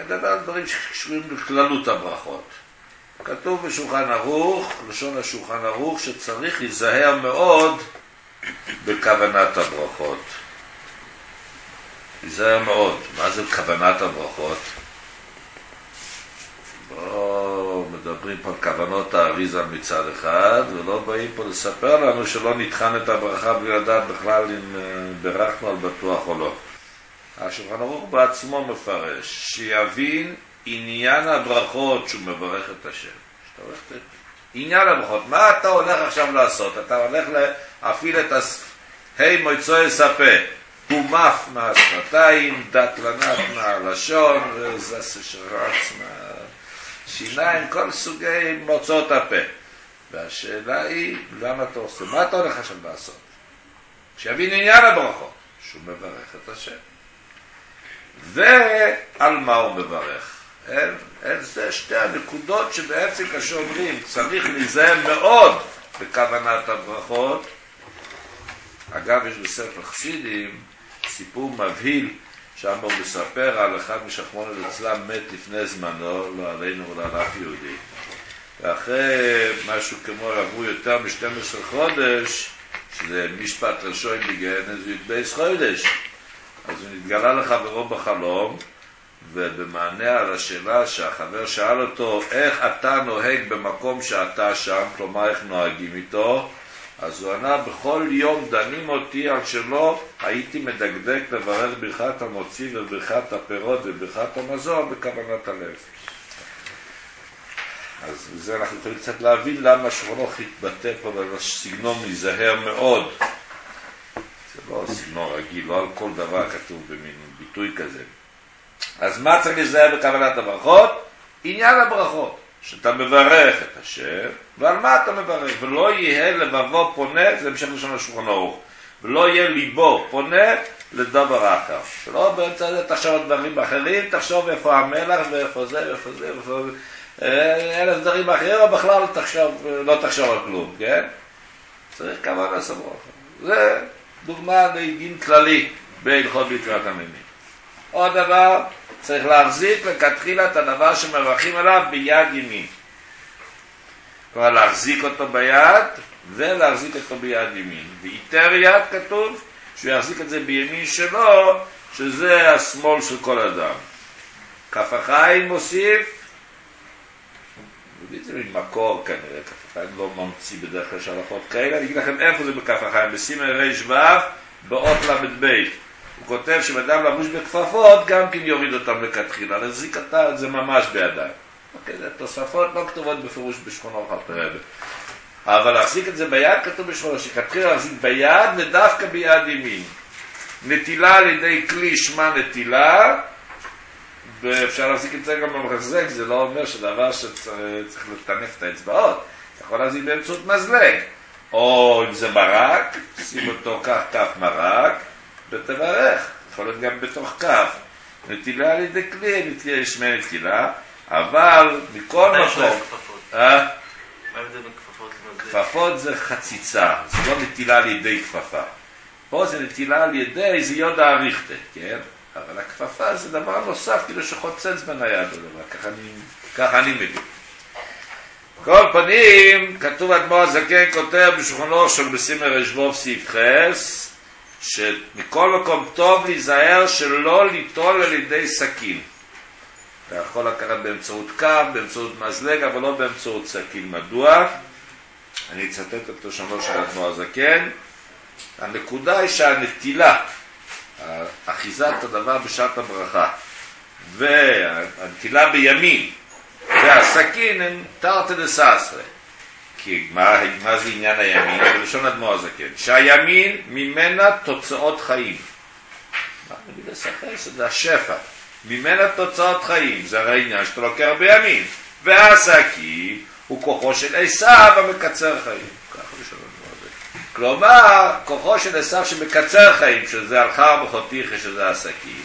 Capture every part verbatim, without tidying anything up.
מדבר על דברים שקשורים לכללות הברכות. כתוב בשולחן ערוך, לשון השולחן ערוך, שצריך להיזהר מאוד בכוונת הברכות. להיזהר מאוד. מה זה כוונת הברכות? לא מדברים פה על כוונות האריזה מצד אחד, ולא באים פה לספר לנו שלא נתחן את הברכה בלי לדעת בכלל אם ברכנו על בטוח או לא. השולחן ערוך בעצמו מפרש, שיבין עניין הברכות שהוא מברך את השם. עניין הברכות, מה אתה הולך עכשיו לעשות? אתה הולך להפעיל את ה' מויצוי ספה, תומף מהשפתיים, דת לנת מהלשון, וזס שרץ מהשיניים, כל סוגי מוצאות הפה. והשאלה היא, למה אתה עושה? מה אתה הולך עכשיו לעשות? שיבין עניין הברכות, שהוא מברך את השם. ועל מה הוא מברך? אל, אל זה שתי הנקודות שבעצם כשאומרים צריך להיזהר מאוד בכוונת הברכות. אגב, יש בספר חסידים סיפור מבהיל, שם הוא מספר על אחד משכמונו לצלם מת לפני זמנו, לא עלינו ולא על אף יהודי, ואחרי משהו כמו עברו יותר מ-שנים עשר חודש, שזה משפט ראשון בגן, אז הוא התבייס חודש, אז הוא נתגלה לחברו בחלום, ובמענה על השאלה שהחבר שאל אותו, איך אתה נוהג במקום שאתה שם, כלומר איך נוהגים איתו, אז הוא ענה, בכל יום דנים אותי על שלא הייתי מדקדק לברך ברכת המוציא וברכת הפירות וברכת המזון בכוונת הלב. אז בזה אנחנו יכולים קצת להבין למה שולחן התבטא פה בסגנון מזהר מאוד. זה לא סגנון רגיל, לא על כל דבר כתוב במין ביטוי כזה. אז מה צריך להיזהר בכוונת הברכות? עניין הברכות, שאתה מברך את השם, ועל מה אתה מברך? ולא יהיה לבבו פונה, זה המשך לשון השולחן ערוך, ולא יהיה ליבו פונה לדבר אחר. שלא באמצע זה תחשוב על דברים אחרים, תחשוב איפה המלח ואיפה זה ואיפה זה ואיפה זה, אלף דברים אחרים, או בכלל תחשוב, לא תחשוב על כלום, כן? צריך כוונת הברכות. זה דוגמה לדין כללי בהלכות ברכת המינים. עוד דבר, צריך להחזיק לכתחילה את הדבר שמברכים עליו ביד ימין. כלומר, להחזיק אותו ביד ולהחזיק אותו ביד ימין. ויתר יד כתוב שהוא יחזיק את זה בימין שלו, שזה השמאל של כל אדם. כף החיים מוסיף, זה ממקור כנראה, כף החיים לא ממציא בדרך כלל שלחות כאלה, אני אגיד לכם איפה זה בכף החיים, בסימן ריש ו' באות למד בית. הוא כותב שבאדם לבוש בכפפות גם כן יוריד אותם לכתחילה, להחזיק את זה ממש בידיים. אוקיי, זה תוספות לא כתובות בפירוש בשכון אורחת הרבה. אבל להחזיק את זה ביד כתוב בשכון, שכתחילה להחזיק ביד ודווקא ביד ימין. נטילה על ידי כלי שמה נטילה, ואפשר להחזיק את זה גם במחזק, זה לא אומר שדבר שצריך לטנף את האצבעות. אתה יכול להחזיק באמצעות מזלג. או אם זה מרק, שים אותו כך כף מרק, ותברך, יכול להיות גם בתוך כף. נטילה על ידי כלי, נטילה שמי נטילה, אבל מכל מקום... מה זה בכפפות? כפפות זה חציצה, זה לא נטילה על ידי כפפה. פה זה נטילה על ידי, זה יודע אריכתה, כן? אבל הכפפה זה דבר נוסף, כאילו שחוצץ בין היד, ככה אני מבין. כל פנים, כתוב אדמו"ר הזקן כותב בשולחנו של בסימן ריש ו' סעיף חס, שמכל מקום טוב להיזהר שלא ליטול על ידי סכין. אתה יכול לקחת באמצעות קו, באמצעות מזלג, אבל לא באמצעות סכין. מדוע? אני אצטט את לשונו של אדמו"ר הזקן. הנקודה היא שהנטילה, אחיזת הדבר בשעת הברכה, והנטילה בימין, והסכין הם תרתי דססרי. כי מה, מה זה עניין הימין? בלשון אדמו"ר הזקן, שהימין ממנה תוצאות חיים. מה נגיד לסחס? זה השפע. ממנה תוצאות חיים, זה הרי עניין שאתה לוקח בימין. והסכין הוא כוחו של עשיו המקצר חיים. ככה בלשון אדמו"ר הזקן. כלומר, כוחו של עשיו שמקצר חיים, שזה הלכה בחותיך, שזה הסכין.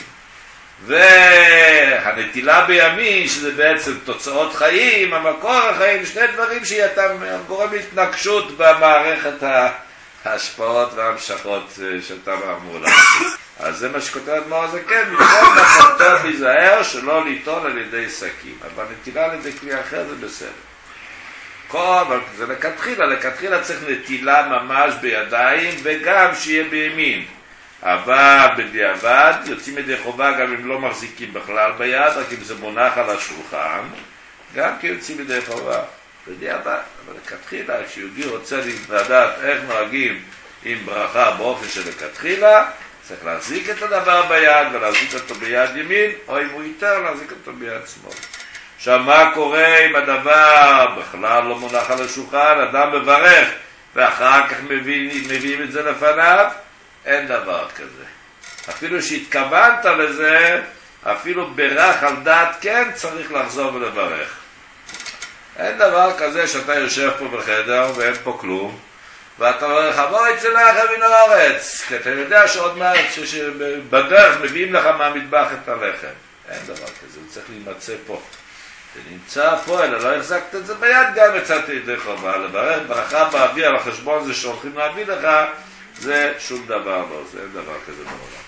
והנטילה בימין, שזה בעצם תוצאות חיים, המקור החיים, שני דברים שאתם גורם להתנגשות במערכת ההשפעות וההמשכות שאתה אמור לעשות. אז זה מה שכותב אדמו"ר הזקן, מכל מחלתו להיזהר שלא ליטול על ידי סכין, אבל נטילה על ידי כלי אחר זה בסדר. כל, אבל זה לכתחילה, לכתחילה צריך נטילה ממש בידיים וגם שיהיה בימין. אבל בדיעבד יוצאים ידי חובה גם אם לא מחזיקים בכלל ביד, רק אם זה מונח על השולחן, גם כי יוצאים ידי חובה בדיעבד. אבל לכתחילה, כשיהודי רוצה לדעת איך נוהגים עם ברכה באופן של לכתחילה, צריך להחזיק את הדבר ביד ולהחזיק אותו ביד ימין, או אם הוא יותר להחזיק אותו ביד שמאל. עכשיו מה קורה אם הדבר בכלל לא מונח על השולחן, אדם מברך ואחר כך מביאים, מביאים את זה לפניו? אין דבר כזה. אפילו שהתכוונת לזה, אפילו ברך על דעת כן צריך לחזור ולברך. אין דבר כזה שאתה יושב פה בחדר ואין פה כלום, ואתה אומר לך, בוא יצא לחם מן הארץ, כי אתה יודע שעוד מעט שבדרך מביאים לך מהמטבח את הלחם. אין דבר כזה, הוא צריך להימצא פה. זה נמצא פה, אלא לא החזקת את זה ביד, גם יצאתי ידי חובה. לברך ברכה באוויר על החשבון זה שהולכים להביא לך, זה שום דבר לא, זה אין דבר כזה בעולם.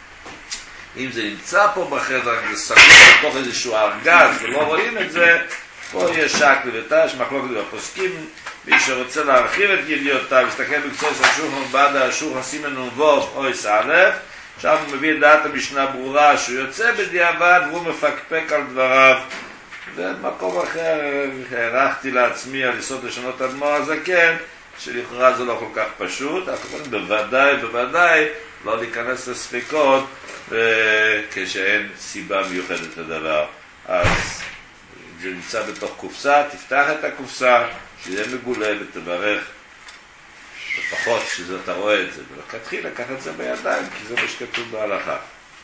אם זה נמצא פה בחדר, זה סגור בתוך איזשהו ארגז ולא רואים את זה, פה יש שקל ותש, מחלוקת בפוסקים, מי שרוצה להרחיב את ידיעותיו, מסתכל בקצוץ השולחן בעד השולחן סימן ווב או א', שם הוא מביא את דעת המשנה ברורה שהוא יוצא בדיעבד והוא מפקפק על דבריו. ומקום אחר הערכתי לעצמי על יסוד לשונות אדמו"ר הזקן, שלכאורה זה לא כל כך פשוט, אבל בוודאי, בוודאי לא להיכנס לספקות כשאין סיבה מיוחדת לדבר. אז זה נמצא בתוך קופסה, תפתח את הקופסה, שיהיה מגולה ותברך, לפחות שאתה רואה את זה, ולכתחילה לקח את זה בידיים, כי זה מה שכתוב בהלכה.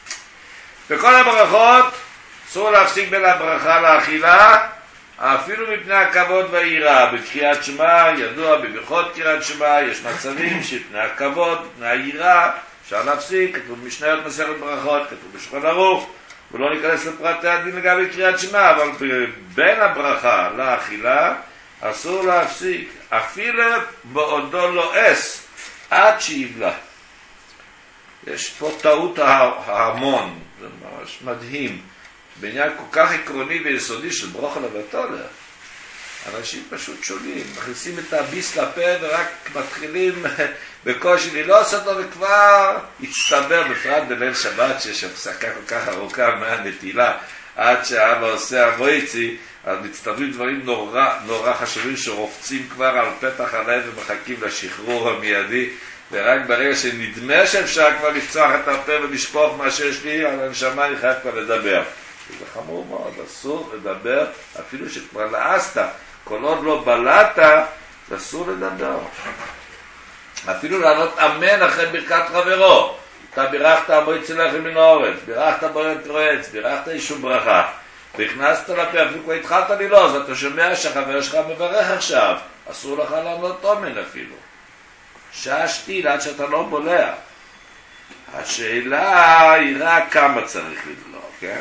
בכל הברכות, אסור להפסיק בין הברכה לאכילה, אפילו מפני הכבוד והיראה. בקריאת שמע, ידוע בברכות קריאת שמע, יש מצבים שמפני הכבוד, מפני היראה, אפשר להפסיק, כתוב במשניות מסכת ברכות, כתוב בשולחן ערוך, ולא ניכנס לפרטי הדין לגבי קריאת שמע, אבל בין הברכה לאכילה, אסור להפסיק, אפילו בעודו לועס, עד שיבלע. יש פה טעות ההמון, זה ממש מדהים. בעניין כל כך עקרוני ויסודי של ברכה לבטלה, אנשים פשוט שולים, מכניסים את הביס לפה ורק מתחילים בקושי ללעוס אותו, וכבר הצטבר בפרט בליל שבת שיש הפסקה כל כך ארוכה מהנטילה עד שהאבא עושה אבויצי, אז מצטברים דברים נורא, נורא חשובים שרופצים כבר על פתח הלב ומחכים לשחרור המיידי, ורק ברגע שנדמה שאפשר כבר לפצוח את הפה ולשפוך מה שיש לי על הנשמה, אני חייב כבר לדבר. זה חמור מאוד, אסור לדבר, אפילו שכבר לעסת, כל עוד לא בלעת, אסור לדבר. אפילו לענות אמן אחרי ברכת חברו. אתה בירכת אבו יצלח מן האורץ, בירכת בורט רועץ, בירכת אישום ברכה, והכנסת לפה, אפילו כבר התחלת ללעוס, אתה שומע שהחבר שלך מברך עכשיו, אסור לך לענות אמן אפילו. ששתי, עד שאתה לא בולע. השאלה היא רק כמה צריך לדלוע, כן?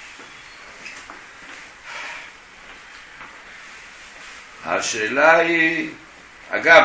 השאלה היא, אגב,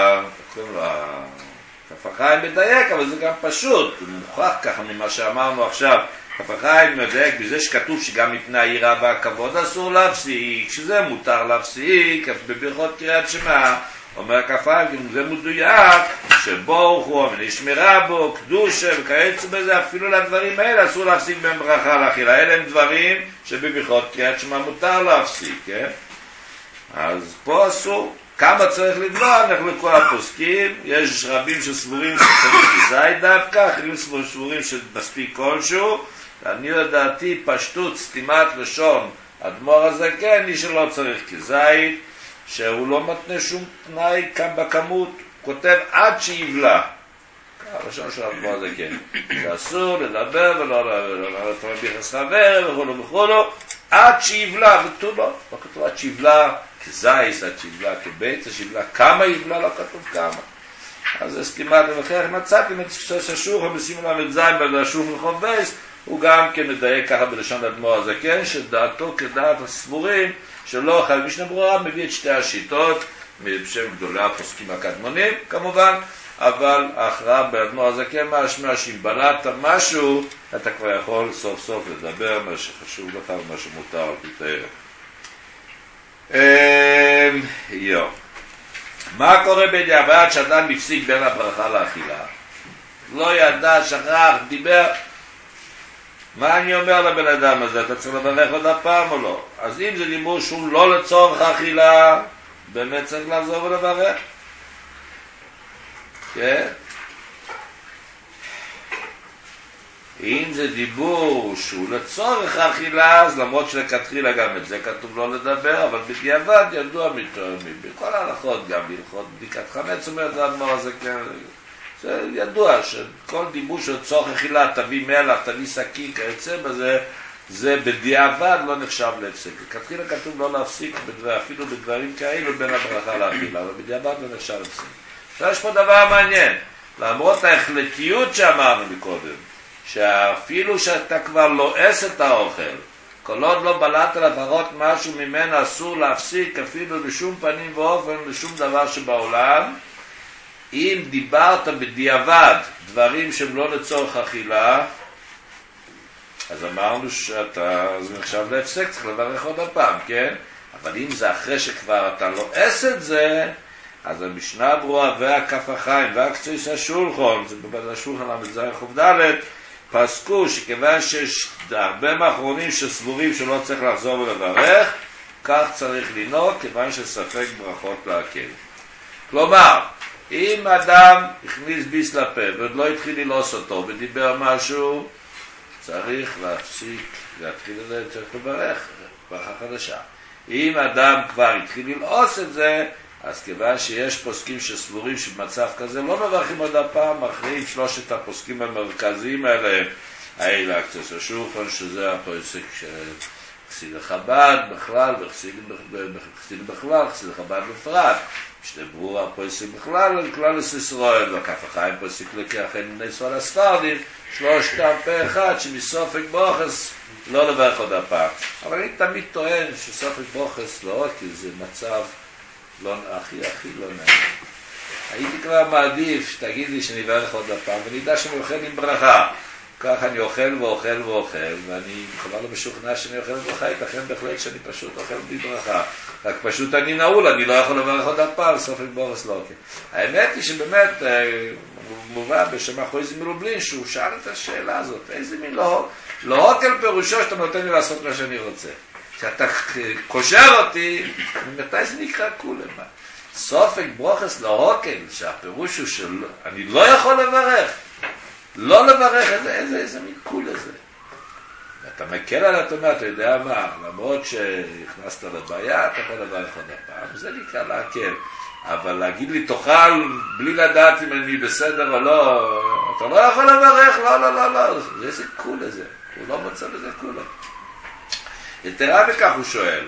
כף החיים מדייק, אבל זה גם פשוט, זה מוכח ככה ממה שאמרנו עכשיו, כף החיים מדייק בזה שכתוב שגם מפני היראה והכבוד אסור להפסיק, שזה מותר להפסיק, בברכות קריאת שמע, אומר כף החיים, גם זה מדויק, שבורך הוא, ונשמרה בו, קדושה וכיוצא בזה, אפילו לדברים האלה אסור להפסיק בין ברכה לאכילה, אלה הם דברים שבברכות קריאת שמע מותר להפסיק, כן? אז פה אסור. כמה צריך לבלוע? נחלקו הפוסקים, יש רבים שסבורים שצריך כזית דווקא, אחרים סבורים שמספיק כלשהו, אני לדעתי פשטות סתימת לשון אדמו"ר הזקן, מי שלא צריך כזית, שהוא לא מתנה שום תנאי כאן בכמות, כותב עד שיבלע. הראשון של אדמו"ר הזקן, שאסור לדבר ולא לדבר ביחס חבר וכולו וכולו, עד שיבלע ותו לא, לא כתוב עד שיבלע כזייס, עד שיבלע כביצה, שיבלע כמה יבלע, לא כתוב כמה. אז זה סתימת למחר, מצאתם את השולחן בשימו להם את זין ועל השולחן חובס, הוא גם כן מדייק ככה בלשון אדמו"ר הזקן, שדעתו כדעת הסבורים, שלא חייב משנה ברורה, מביא את שתי השיטות, בשם גדולי הפוסקים הקדמונים, כמובן, אבל ההכרעה באדמו"ר הזקן משמע שאם בלעת משהו, אתה כבר יכול סוף סוף לדבר מה שחשוב לך ומה שמותר על פי תורה. יו. מה קורה בדיעבד שאדם מפסיק בין הברכה לאכילה? לא ידע, שכח, דיבר. מה אני אומר לבן אדם הזה? אתה צריך לברך עוד הפעם או לא? אז אם זה דיבור שהוא לא לצורך אכילה, באמת צריך לחזור ולברך. כן? אם זה דיבור שהוא לצורך אכילה, אז למרות שלכתחילה גם את זה כתוב לא לדבר, אבל בדיעבד ידוע מתואמים. בכל ההלכות, גם בהלכות בדיקת חמץ, אומרת האדמו"ר הזה, כן, זה ידוע שכל דיבור של צורך אכילה, תביא מלח, תביא סכין, כיוצא בזה, זה בדיעבד לא נחשב להפסיק. לכתחילה כתוב לא להפסיק, בדבר, אפילו בדברים כאלו בין הברכה לאכילה, אבל בדיעבד לא נחשב להפסיק. עכשיו יש פה דבר מעניין, למרות ההחלטיות שאמרנו מקודם, שאפילו שאתה כבר לועס את האוכל, כל עוד לא בלעת לברות משהו ממנו, אסור להפסיק אפילו בשום פנים ואופן, בשום דבר שבעולם. אם דיברת בדיעבד דברים שהם לא לצורך אכילה, אז אמרנו שאתה, זה נחשב להפסק, צריך לברך עוד הפעם, כן? אבל אם זה אחרי שכבר אתה לועס את זה, אז המשנה ברורה והכף החיים והקצויס השולחון, זה בבית השולחן המזרח חובדלת, פסקו שכיוון שיש הרבה מאחרונים שסבורים שלא צריך לחזור ולברך, כך צריך לנהוג, כיוון שספק ברכות להקל. כלומר, אם אדם הכניס ביס לפה ועוד לא התחיל ללעוס אותו ודיבר משהו, צריך להפסיק, להתחיל את זה, צריך לברך, ברכה חדשה. אם אדם כבר התחיל ללעוס את זה, אז כיוון שיש פוסקים שסבורים שבמצב כזה לא מברכים עוד הפעם, אחרים שלושת הפוסקים המרכזיים האלה, האלה הקצויס השולחן, שזה הפוסק של חסיד חב"ד בכלל, וחסיד בכלל, חסיד חב"ד בפרט, שדברו הפוסקים בכלל, כלל ישראל, והכף החיים פוסק לקח אין בני ישראל הספרדים, שלושתם פה אחד, שמסופק בוכס לא לברך עוד הפעם. אבל אני תמיד טוען שסופק בוכס לא, כי זה מצב לא, הכי הכי לא נעים. הייתי כבר מעדיף שתגיד לי שאני אברך עוד הפעם, ואני יודע שאני אוכל עם ברכה. כך אני אוכל ואוכל ואוכל, ואני בכלל לא משוכנע שאני אוכל ברכה, ייתכן בהחלט שאני פשוט אוכל בלי ברכה. רק פשוט אני נעול, אני לא יכול לברך עוד הפעם, סופק בורס לא אוכל. האמת היא שבאמת מובא בשם אחוז מלובלין, שהוא שאל את השאלה הזאת, איזה מין לא, לא אוכל פירושו שאתה נותן לי לעשות מה שאני רוצה. כשאתה קושר אותי, מתי זה נקרא כולמה? סופק ברוכס לא אוכל, שהפירוש הוא שאני לא יכול לברך. לא לברך, איזה, איזה, איזה מין כול הזה. אתה מקל על התומה, אתה יודע מה, למרות שהכנסת לבעיה, אתה יכול לברך עוד הפעם, זה נקרא להקל. אבל להגיד לי, תאכל בלי לדעת אם אני בסדר או לא, אתה לא יכול לברך, לא, לא, לא, לא, זה איזה כול הזה, הוא לא מוצא בזה כולה. יתרה בכך הוא שואל,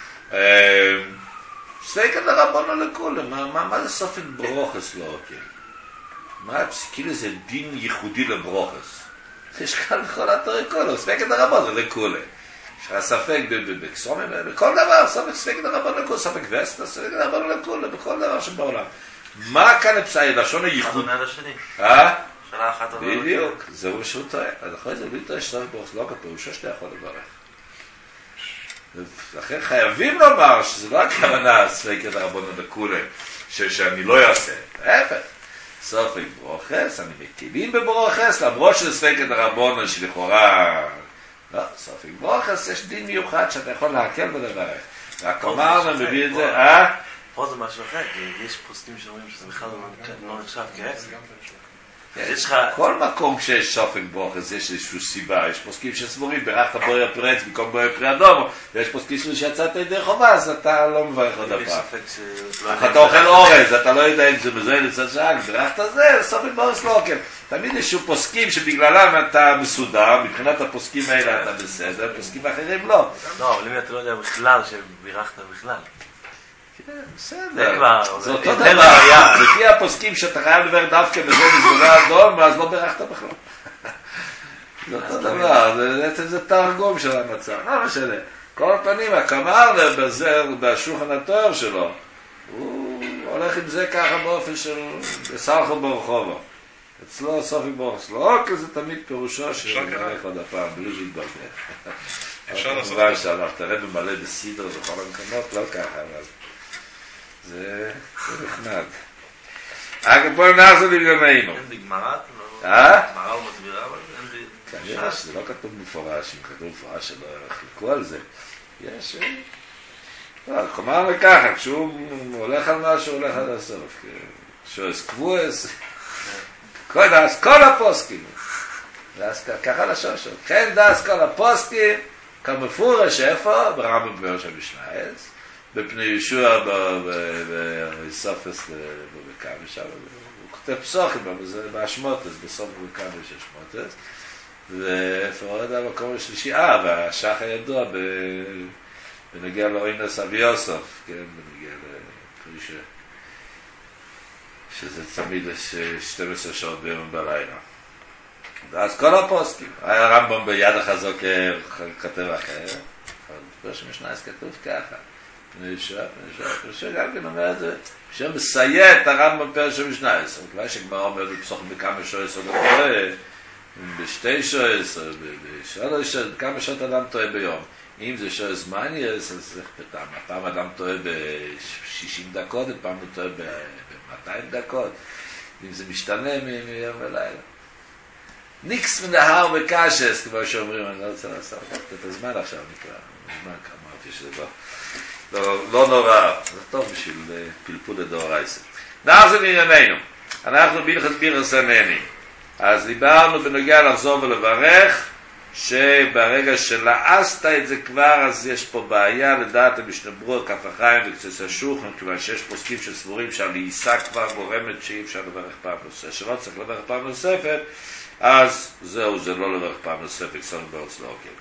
ספקא דרבנן לכולי, מה, מה, מה זה סופק ברוכס לא אוכל? מה, כאילו זה דין ייחודי לברוכס. יש כאן בכל התורה כולו, ספקא דרבנן לכולי. יש לך ספק בקסומים, בכל דבר, ספקא דרבנן לכולי, ספק וסטה, ספקא דרבנן לכולי, בכל דבר שבעולם. מה כאן הפסאי, לשון הייחוד? אחד השני. אה? שאלה אחת עונה לשני. בדיוק, זהו שהוא טועה. אז אחרי זה, בלי טועה שסופק ברוכס לא כפירושו שאתה יכול לברך. לכן חייבים לומר שזה לא הכוונה ספקא דרבנן לכולי, שאני לא אעשה. ההפך. סופק ברוכס, אני מקילים בברוכס, למרות שזה ספקא דרבנן שלכאורה, לא, סופק ברוכס יש דין מיוחד שאתה יכול להקל ולברך. רק אמרנו, מביא את זה, אה? פה זה משהו אחר, כי יש פוסקים שאומרים שזה בכלל לא נחשב כעסק. כל מקום שיש סופק ברוכס יש איזושהי סיבה, יש פוסקים שסבורים, ברכת בורא פרי עץ במקום בורא פרי אדום, ויש פוסקים שיצאת ידי חובה, אז אתה לא מברך עוד הפעם. אתה אוכל אורז, אתה לא יודע אם זה מזוהה לצד שעה, ברכת זה, סופק ברוכס לא אוכל. תמיד יש פוסקים שבגללם אתה מסודר, מבחינת הפוסקים האלה אתה בסדר, פוסקים אחרים לא. לא, אבל אם אתה לא יודע בכלל שברכת בכלל. בסדר, זה אותו דבר, לפי הפוסקים שאתה חייב לברך דווקא בזה מזוהה אדום, אז לא ברכת בכלל. זה אותו דבר, זה תרגום של המצב, לא משנה. כל פנים, הכמר בשולחן התואר שלו, הוא הולך עם זה ככה באופן של סלחו ברחובו. אצלו סופי ברחס, לא כי זה תמיד פירושו שנלך עוד הפעם, בלי להתבלבל. אפשר לעשות את זה. שאנחנו תראה במלא בסידר וכל המקומות, לא ככה, אבל זה נחמד. אגב, בואו נעזור לענייננו. אין בי גמרא? אה? גמרא הוא מסבירה, אבל אין בי... כנראה שזה לא כתוב מפורש, אם כתוב מפורש שלא יחלקו על זה. יש... כלומר לקחת, כשהוא הולך על משהו, הוא הולך עד הסוף. שואס קבועס, דאס כל הפוסקים. ככה לשושו. כן דאס כל הפוסקים, כמפורש איפה? ברמב"ם בראש המשנייס, בפני ישוע בסופס בבקמי שם. הוא כותב פסוכים, אבל זה באשמוטס, בסוף בבקמי יש אשמוטס. ואיפה עוד המקום השלישי? אה, והשח הידוע בנגיע לאוינס אבי יוסף, כן, בנגיע לפרישה. שזה תמיד שתים עשרה שעות ביום בלילה. ואז כל הפוסקים, היה רמב"ם ביד החזוק כתב אחר, אבל בפרש משנייס כתוב ככה, פני ישוע, פני ישוע, פני ישוע גם כן אומר את זה, שמסייע את הרמב"ם פרש משנייס, אבל כבר שכבר אומר בפסוכים בכמה שויס או לא בשתי שויס, בשלוש שויס, בכמה שעות אדם טועה ביום. אם זה שויס מניאס, אז איך פתאום, הפעם אדם טועה ב-שישים דקות, הפעם הוא טועה ב-מאתיים דקות, אם זה משתנה מיום ולילה. ניקס מנהר וקשס, כמו שאומרים, אני לא רוצה לעשות את הזמן עכשיו, נקרא, הזמן אמרתי שזה לא, לא, לא נורא, זה טוב בשביל פלפול הדאורייסה. נעזור לענייננו, אנחנו בהלכות בירכס הנהנים. אז דיברנו בנוגע לחזור ולברך, שברגע שלעשת את זה כבר, אז יש פה בעיה, לדעת המשנה ברורה, כף החיים וקצת השולחן, כיוון שיש פוסקים שסבורים שהלעיסה כבר גורמת שאי אפשר לברך פעם נוספת, שלא צריך לברך פעם נוספת, אז זהו, זה לא לברך פעם נוספת, קצת בארץ לא אוקיי.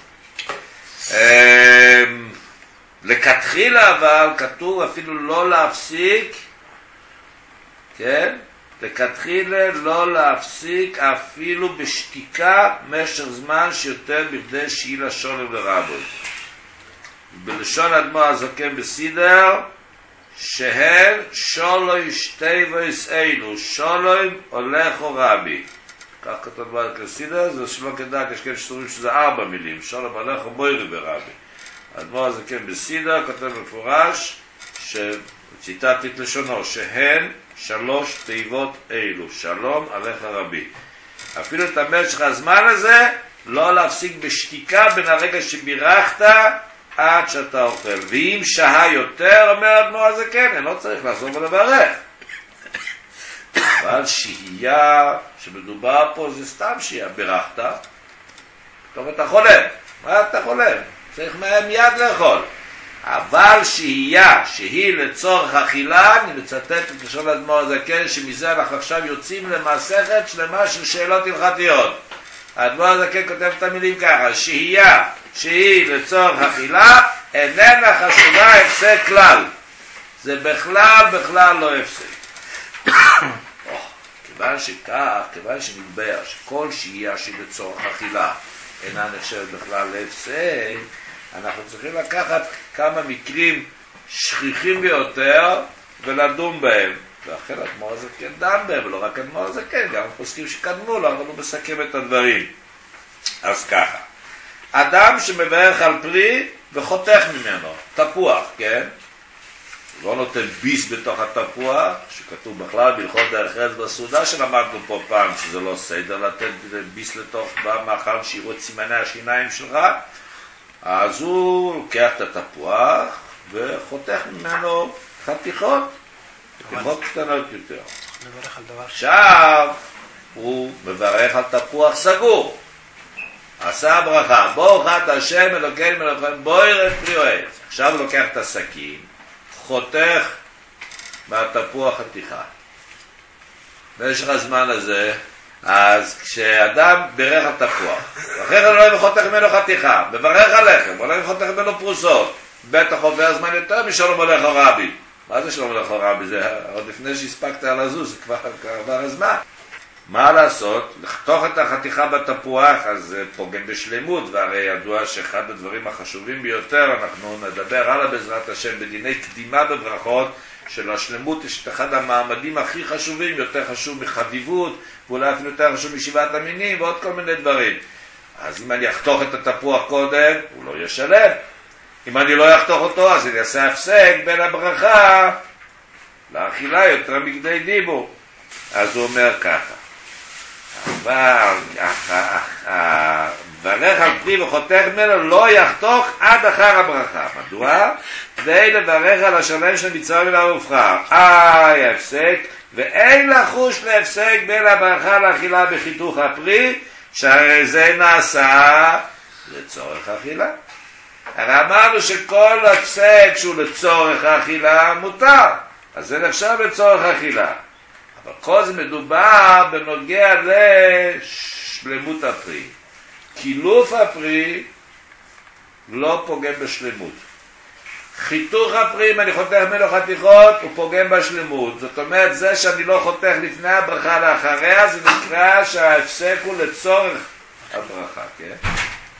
לכתחילה אבל כתוב אפילו לא להפסיק, כן? לכתחילה לא להפסיק אפילו בשתיקה משך זמן שיותר בכדי שיהי לשון לרבוי. בלשון אדמו הזקן בסידר, שהן שולוי שתי ויס אלו, שולוי הולך או רבי. כך כתוב בסידר, זה שלא כדאי, יש כאלה שסורים שזה ארבע מילים, שולוי הולך או מוירי ברבי. אדמו הזקן בסידר כתוב מפורש, שציטטתי את לשונו, שהן שלוש תיבות אלו, שלום עליך רבי. אפילו את המשך הזמן הזה, לא להפסיק בשתיקה בין הרגע שבירכת עד שאתה אוכל. ואם שעה יותר, אומר אדמו הזה כן, אני לא צריך לעזור ולברך. אבל שהייה, שמדובר פה זה סתם שהייה, בירכת, טוב אתה חולם. מה אתה חולם? צריך מיד לאכול. אבל שהייה, שהיא לצורך אכילה, אני מצטט את לשון אדמו הזקן, שמזה אנחנו עכשיו יוצאים למסכת שלמה של שאלות הלכתיות. אדמו הזקן כותב את המילים ככה, שהייה, שהיא לצורך אכילה, איננה חשובה הפסק כלל. זה בכלל, בכלל לא הפסק. כיוון שכך, כיוון שנקבע שכל שהייה שהיא לצורך אכילה, אינה נחשבת בכלל להפסק, אנחנו צריכים לקחת כמה מקרים שכיחים ביותר ולדון בהם. ואכן אדמו"ר הזקן דן בהם, ולא רק אדמו"ר הזקן, גם פוסקים שקדמו לו, אבל הוא מסכם את הדברים. אז ככה, אדם שמברך על פרי וחותך ממנו, תפוח, כן? הוא לא נותן ביס בתוך התפוח, שכתוב בכלל בהלכות דרך ארץ בסעודה שלמדנו פה פעם, שזה לא סדר לתת ביס לתוך במאכל שיראו את סימני השיניים שלך, אז הוא לוקח את התפוח וחותך ממנו חתיכות, חתיכות קטנות יותר. עכשיו הוא מברך על תפוח סגור. עשה ברכה, ברוך אתה השם אלוקינו מלכנו בוער פרי עץ. עכשיו הוא לוקח את הסכין, חותך מהתפוח חתיכה. במשך הזמן הזה, אז כשאדם בירך על תפוח, ואחרי כן לא חותך ממנו חתיכה, מברך על לחם, אולי חותך ממנו פרוסות, בטח עובר הזמן יותר משלום הולך הרבי. מה זה שלום הולך הרבי? זה עוד לפני שהספקת על הזוז, זה כבר עבר הזמן. מה לעשות? לחתוך את החתיכה בתפוח, אז זה פוגם בשלמות, והרי ידוע שאחד הדברים החשובים ביותר, אנחנו נדבר הלאה בעזרת השם בדיני קדימה בברכות, שלשלמות יש את אחד המעמדים הכי חשובים, יותר חשוב מחביבות, ואולי אפילו יותר חשוב משבעת המינים, ועוד כל מיני דברים. אז אם אני אחתוך את התפוח קודם, הוא לא ישלם. אם אני לא אחתוך אותו, אז אני אעשה הפסק בין הברכה לאכילה יותר מכדי דיבור. אז הוא אומר ככה, אבל ברך על פרי וחותך ממנו לא יחתוך עד אחר הברכה. מדוע? כדי לברך על השלם של מצווה ולמובחר. איי, הפסק, ואין לחוש להפסק בין הברכה לאכילה בחיתוך הפרי, שהרי זה נעשה לצורך אכילה. הרי אמרנו שכל הפסק שהוא לצורך אכילה מותר, אז זה נחשב לצורך אכילה. אבל כל זה מדובר בנוגע לשלמות הפרי. קילוף הפרי לא פוגם בשלמות. חיתוך הפרי, אם אני חותך ממנו חתיכות, הוא פוגם בשלמות. זאת אומרת, זה שאני לא חותך לפני הברכה לאחריה, זה נקרא שההפסק הוא לצורך הברכה, כן?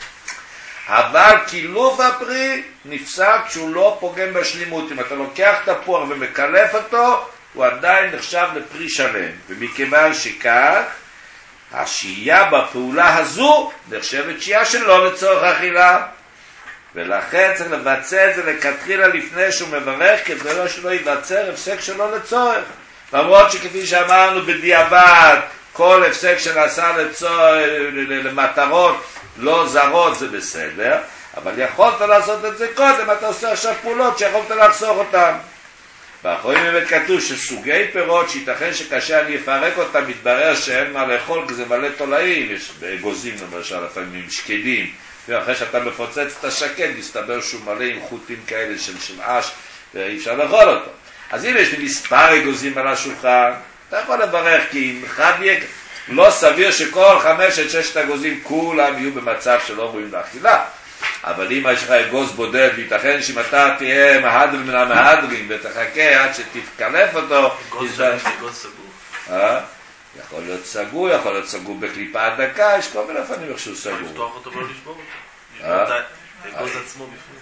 אבל קילוף הפרי נפסק שהוא לא פוגם בשלמות. אם אתה לוקח תפוח ומקלף אותו, הוא עדיין נחשב לפרי שלם. ומכיוון שכך, השהייה בפעולה הזו נחשבת שהייה שלא לצורך אכילה. ולכן צריך לבצע את זה לכתחילה לפני שהוא מברך, כדי שלא ייווצר הפסק שלא לצורך. למרות שכפי שאמרנו בדיעבד, כל הפסק שנעשה לצורך, למטרות לא זרות זה בסדר, אבל יכולת לעשות את זה קודם, אתה עושה עכשיו פעולות שיכולת לחסוך אותן. באחרונים באמת כתוב שסוגי פירות שייתכן שקשה אני אפרק אותם, מתברר שאין מה לאכול כי זה מלא תולעים, יש אגוזים למשל, לפעמים שקדים, ואחרי שאתה מפוצץ את השקד, מסתבר שהוא מלא עם חוטים כאלה של שמש, ואי אפשר לאכול אותו. אז אם יש לי מספר אגוזים על השולחן, אתה יכול לברך, כי אם אחד יהיה, לא סביר שכל חמשת ששת אגוזים כולם יהיו במצב שלא אומרים לאכילה. אבל אם יש לך אגוז בודד, וייתכן שאם אתה תהיה מהדר מן המהדרים, ותחכה עד שתתקלף אותו, אגוז שלם אגוז סגור. יכול להיות סגור, יכול להיות סגור בקליפה הדקה, יש כל מיני לפעמים איך שהוא סגור. לפתוח אותו ולא לשבור אותו. אגוז עצמו בפנים.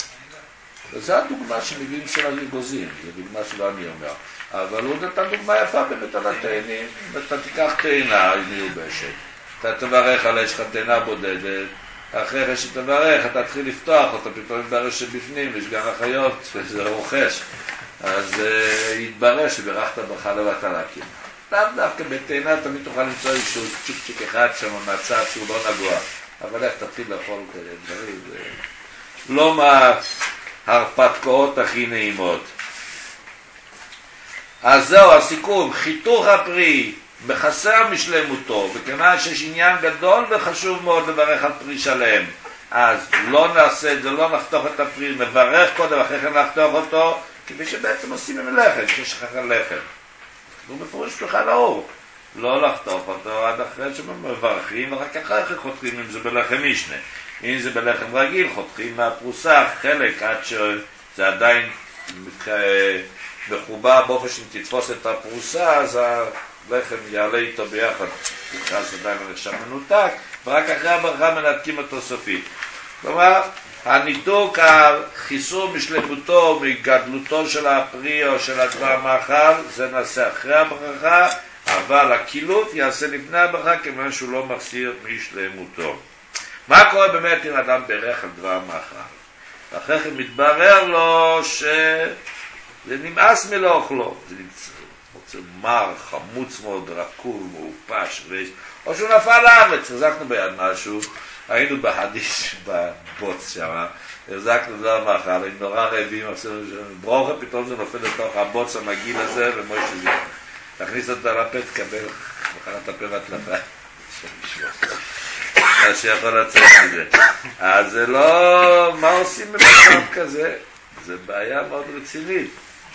זו הדוגמה שמביאים של האגוזים, זו דוגמה שלא אני אומר. אבל הוא נתן דוגמה יפה באמת על התאנים. אתה תיקח תאנה מיובשת, אתה תברך עליה, יש לך תאנה בודדת, אחרי שתברך אתה תתחיל לפתוח אותה, פתאום יתברר שבפנים יש גם החיות, וזה רוכש. אז יתברר שברכת ברכה לבטלקים. לאו דווקא בתאנה תמיד תוכל למצוא איזשהו צ'ופצ'יק אחד שם מהצד שהוא לא נגוע. אבל איך תתחיל לאכול כאלה דברים, זה לא מההרפתקאות הכי נעימות. אז זהו, הסיכום, חיתוך הפרי בחסר משלמותו, וכיוון שיש עניין גדול וחשוב מאוד לברך על פרי שלם, אז לא נעשה את זה, לא נחתוך את הפרי, נברך קודם, אחרי כן נחתוך אותו, כפי שבעצם עושים עם לחם, שיש לך לחם. הוא מפורש שולחן האור, לא לחתוך אותו עד אחרי שמברכים, ורק אחרי כן חותכים אם זה בלחם משנה. אם זה בלחם רגיל, חותכים מהפרוסה חלק עד שזה עדיין מחובה באופן שתתפוס את הפרוסה, אז הלחם יעלה איתו ביחד, אז עדיין נחשב מנותק, ורק אחרי הברכה מנתקים אותו סופית. כלומר, הניתוק, החיסור משלמותו, מגדלותו של הפרי או של הדבר מאכל, זה נעשה אחרי הברכה, אבל הקילוף יעשה לפני הברכה, כיוון שהוא לא מחסיר משלמותו. מה קורה באמת אם אדם ברך על דבר מאכל? ואחרי כן מתברר לו שזה נמאס מלאכלו, זה נמצא מר, חמוץ מאוד, רקוב, מעופש, או שהוא נפל לארץ, החזקנו ביד משהו, היינו בהדיש בבוץ שם, החזקנו דבר מאכל, היינו נורא רעבים, ברוכה, פתאום זה נופל לתוך הבוץ המגיל הזה, ומויש שזה תכניס אותה לפה, תקבל מחנת הפה והטלפה, מה שיכול לצאת מזה. אז זה לא, מה עושים במצב כזה? זה בעיה מאוד רצינית.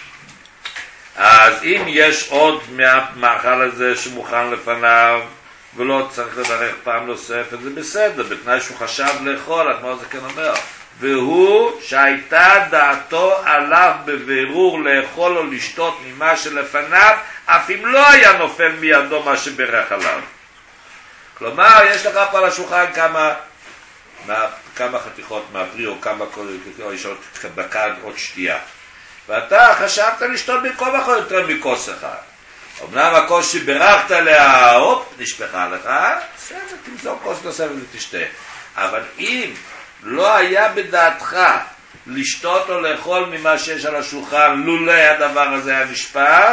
אז אם יש עוד מהמאכל הזה שמוכן לפניו, ולא צריך לברך פעם נוספת, זה בסדר, בתנאי שהוא חשב לאכול, את מה זה כן אומר? והוא שהייתה דעתו עליו בבירור לאכול או לשתות ממה שלפניו, אף אם לא היה נופל מידו מה שברך עליו. כלומר, יש לך פה על השולחן כמה, מה, כמה חתיכות מהפרי או כמה, או יש עוד דקה עוד שתייה. ואתה חשבת לשתות במקום אחר יותר מכוס אחד. אמנם הכוס שברכת עליה, הופ, נשפחה לך, בסדר, תמזור כוס נוספת ותשתה. אבל אם לא היה בדעתך לשתות או לאכול ממה שיש על השולחן, לולא הדבר הזה היה נשפך,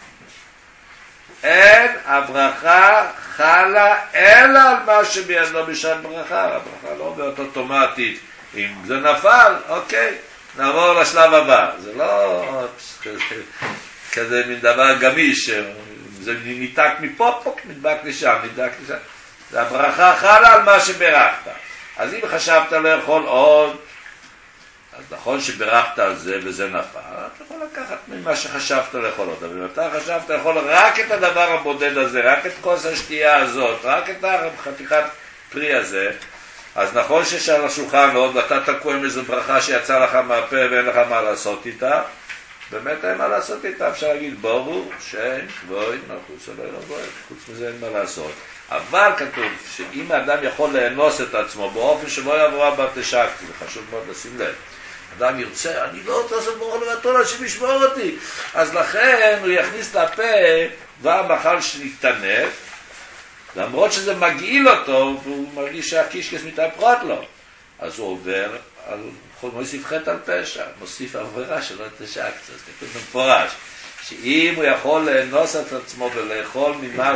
אין הברכה חלה אלא על מה שבידו בשעת ברכה. הברכה לא עוברת אוטומטית. אם זה נפל, אוקיי, נעבור לשלב הבא. זה לא כזה מין דבר גמיש, זה ניתק מפה, פה, נדבק לשם, נדבק לשם. זה הברכה חלה על מה שברכת. אז אם חשבת לאכול עוד, אז נכון שברכת על זה וזה נפל, אתה יכול לקחת ממה שחשבת לאכול עוד, אבל אתה חשבת לאכול רק את הדבר הבודד הזה, רק את כוס השתייה הזאת, רק את החתיכת פרי הזה, אז נכון שיש על השולחן עוד, ואתה תקוע עם איזו ברכה שיצא לך מהפה ואין לך מה לעשות איתה, באמת אין מה לעשות איתה, אפשר להגיד ברור, שם, כבוי, נחוץ, לא יבואי, חוץ מזה אין מה לעשות. אבל כתוב שאם האדם יכול לאנוס את עצמו באופן שלא יבוא בתשק, זה חשוב מאוד לשים לב. אדם ירצה, אני לא רוצה לעשות ברוך לבטול השם ישמור אותי. אז לכן הוא יכניס לפה דבר מחל שנתנף, למרות שזה מגעיל אותו, והוא מרגיש שהקישקס מתהפכות לו. אז הוא עובר, על, מוסיף חטא על פשע, מוסיף עבירה שלא תשק, אז כתוב במפורש. שאם הוא יכול לאנוס את עצמו ולאכול ממה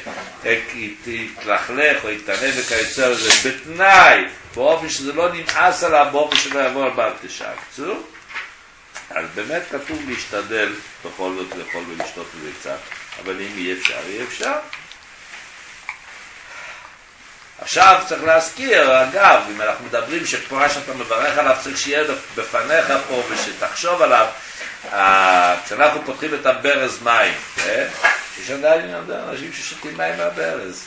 שיתלכלך או יתענה וכיוצר לזה בתנאי, באופן שזה לא נמאס עליו, באופן שלא יבוא על בעל תשקצו, אז באמת כתוב להשתדל בכל זאת לאכול ולשתות וזה קצת, אבל אם יהיה אפשר, יהיה אפשר. עכשיו צריך להזכיר, אגב, אם אנחנו מדברים שפה שאתה מברך עליו צריך שיהיה בפניך פה ושתחשוב עליו, כשאנחנו פותחים את הברז מים, יש עדיין אנשים ששותים מים מהברז,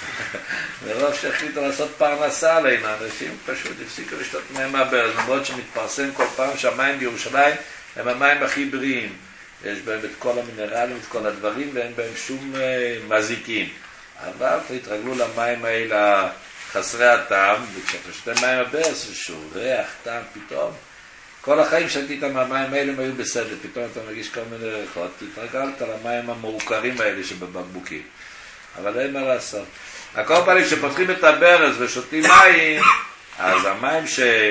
מרוב שהחליטו לעשות פרנסה עלינו, אנשים פשוט הפסיקו לשתות מים מהברז, למרות שמתפרסם כל פעם שהמים בירושלים הם המים הכי בריאים, יש בהם את כל המינרלים, את כל הדברים, ואין בהם שום מזיקים, אבל התרגלו למים האלה חסרי הטעם, וכשאתה שותה מים מהברז, שוב ריח, טעם, פתאום כל החיים שתית מהמים האלה הם היו בסדר, פתאום אתה מרגיש כל מיני ריחות, כי התרגלת למים המעוקרים האלה שבבקבוקים. אבל אין מה לעשות. הכל פעמים שפותחים את הברז ושותים מים, אז המים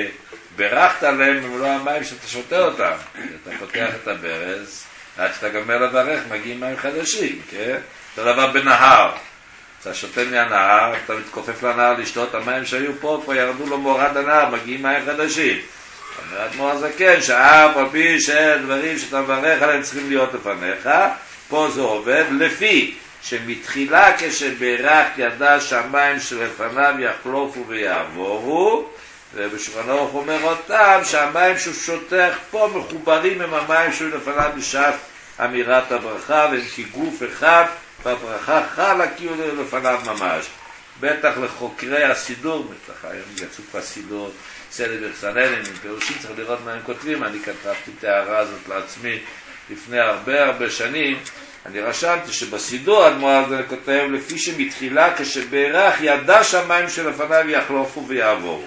שברכת עליהם הם לא המים שאתה שותה אותם. אתה פותח את הברז, עד שאתה גמר לברך מגיעים מים חדשים, כן? זה דבר בנהר. אתה שותה מהנהר, אתה מתכופף לנהר לשתות, המים שהיו פה, פה ירדו לו מורד הנהר, מגיעים מים חדשים. אומרת מור הזקן, שאף על פי שדברים שאתה מברך עליהם צריכים להיות לפניך, פה זה עובד לפי שמתחילה כשברך ידע שהמים שלפניו יחלופו ויעבורו, ובשולחן ערוך אומר אותם שהמים שהוא שותך פה מחוברים עם המים שהוא לפניו בשעת אמירת הברכה, והם כגוף אחד והברכה חלה כאילו לפניו ממש. בטח לחוקרי הסידור, בטח היום יצאו כבר סידור סדר וחסננים, עם פירושים צריך לראות מה הם כותבים. אני כתבתי את ההערה הזאת לעצמי לפני הרבה הרבה שנים. אני רשמתי שבסידור אדמו"ר הזה כותב לפי שמתחילה כשברך ידע שהמים שלפניו יחלופו ויעבורו.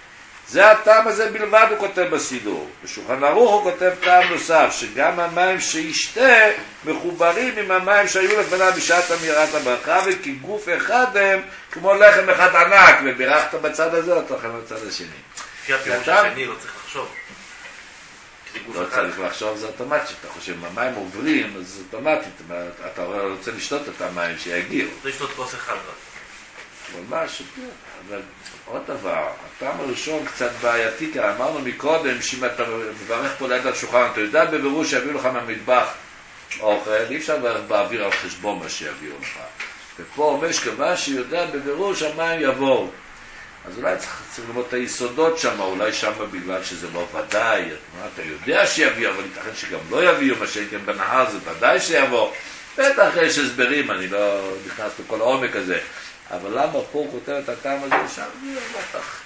זה הטעם הזה בלבד הוא כותב בסידור. בשולחן ערוך הוא כותב טעם נוסף, שגם המים שישתה מחוברים עם המים שהיו לפניו בשעת אמירת הברכה, וכגוף אחד הם כמו לחם אחד ענק, וברכת בצד הזה או תאכל בצד השני. לפי הפירוש השני לא צריך לחשוב. לא צריך לחשוב, זה אוטומטי. אתה חושב, אם המים עוברים, אז זה אוטומטית. אתה רוצה לשתות את המים שיגיעו. רוצה לשתות כוס אחד. אבל משהו, אבל עוד דבר, הטעם הראשון קצת בעייתי, כי אמרנו מקודם שאם אתה מברך פה ליד השולחן, אתה יודע בבירוש שיביאו לך מהמטבח אוכל, אי אפשר לברך באוויר על חשבון מה שיביאו לך. ופה אומר שקבע שיודע בבירוש המים יבואו. אז אולי צריך, צריך ללמוד את היסודות שם, אולי שם בגלל שזה לא ודאי, אתה יודע שיביאו, אבל ייתכן שגם לא יביאו, מה שכן בנהר זה ודאי שיבוא. בטח יש הסברים, אני לא נכנס לכל העומק הזה. אבל למה פה הוא כותב את הטעם הזה שם? בטח.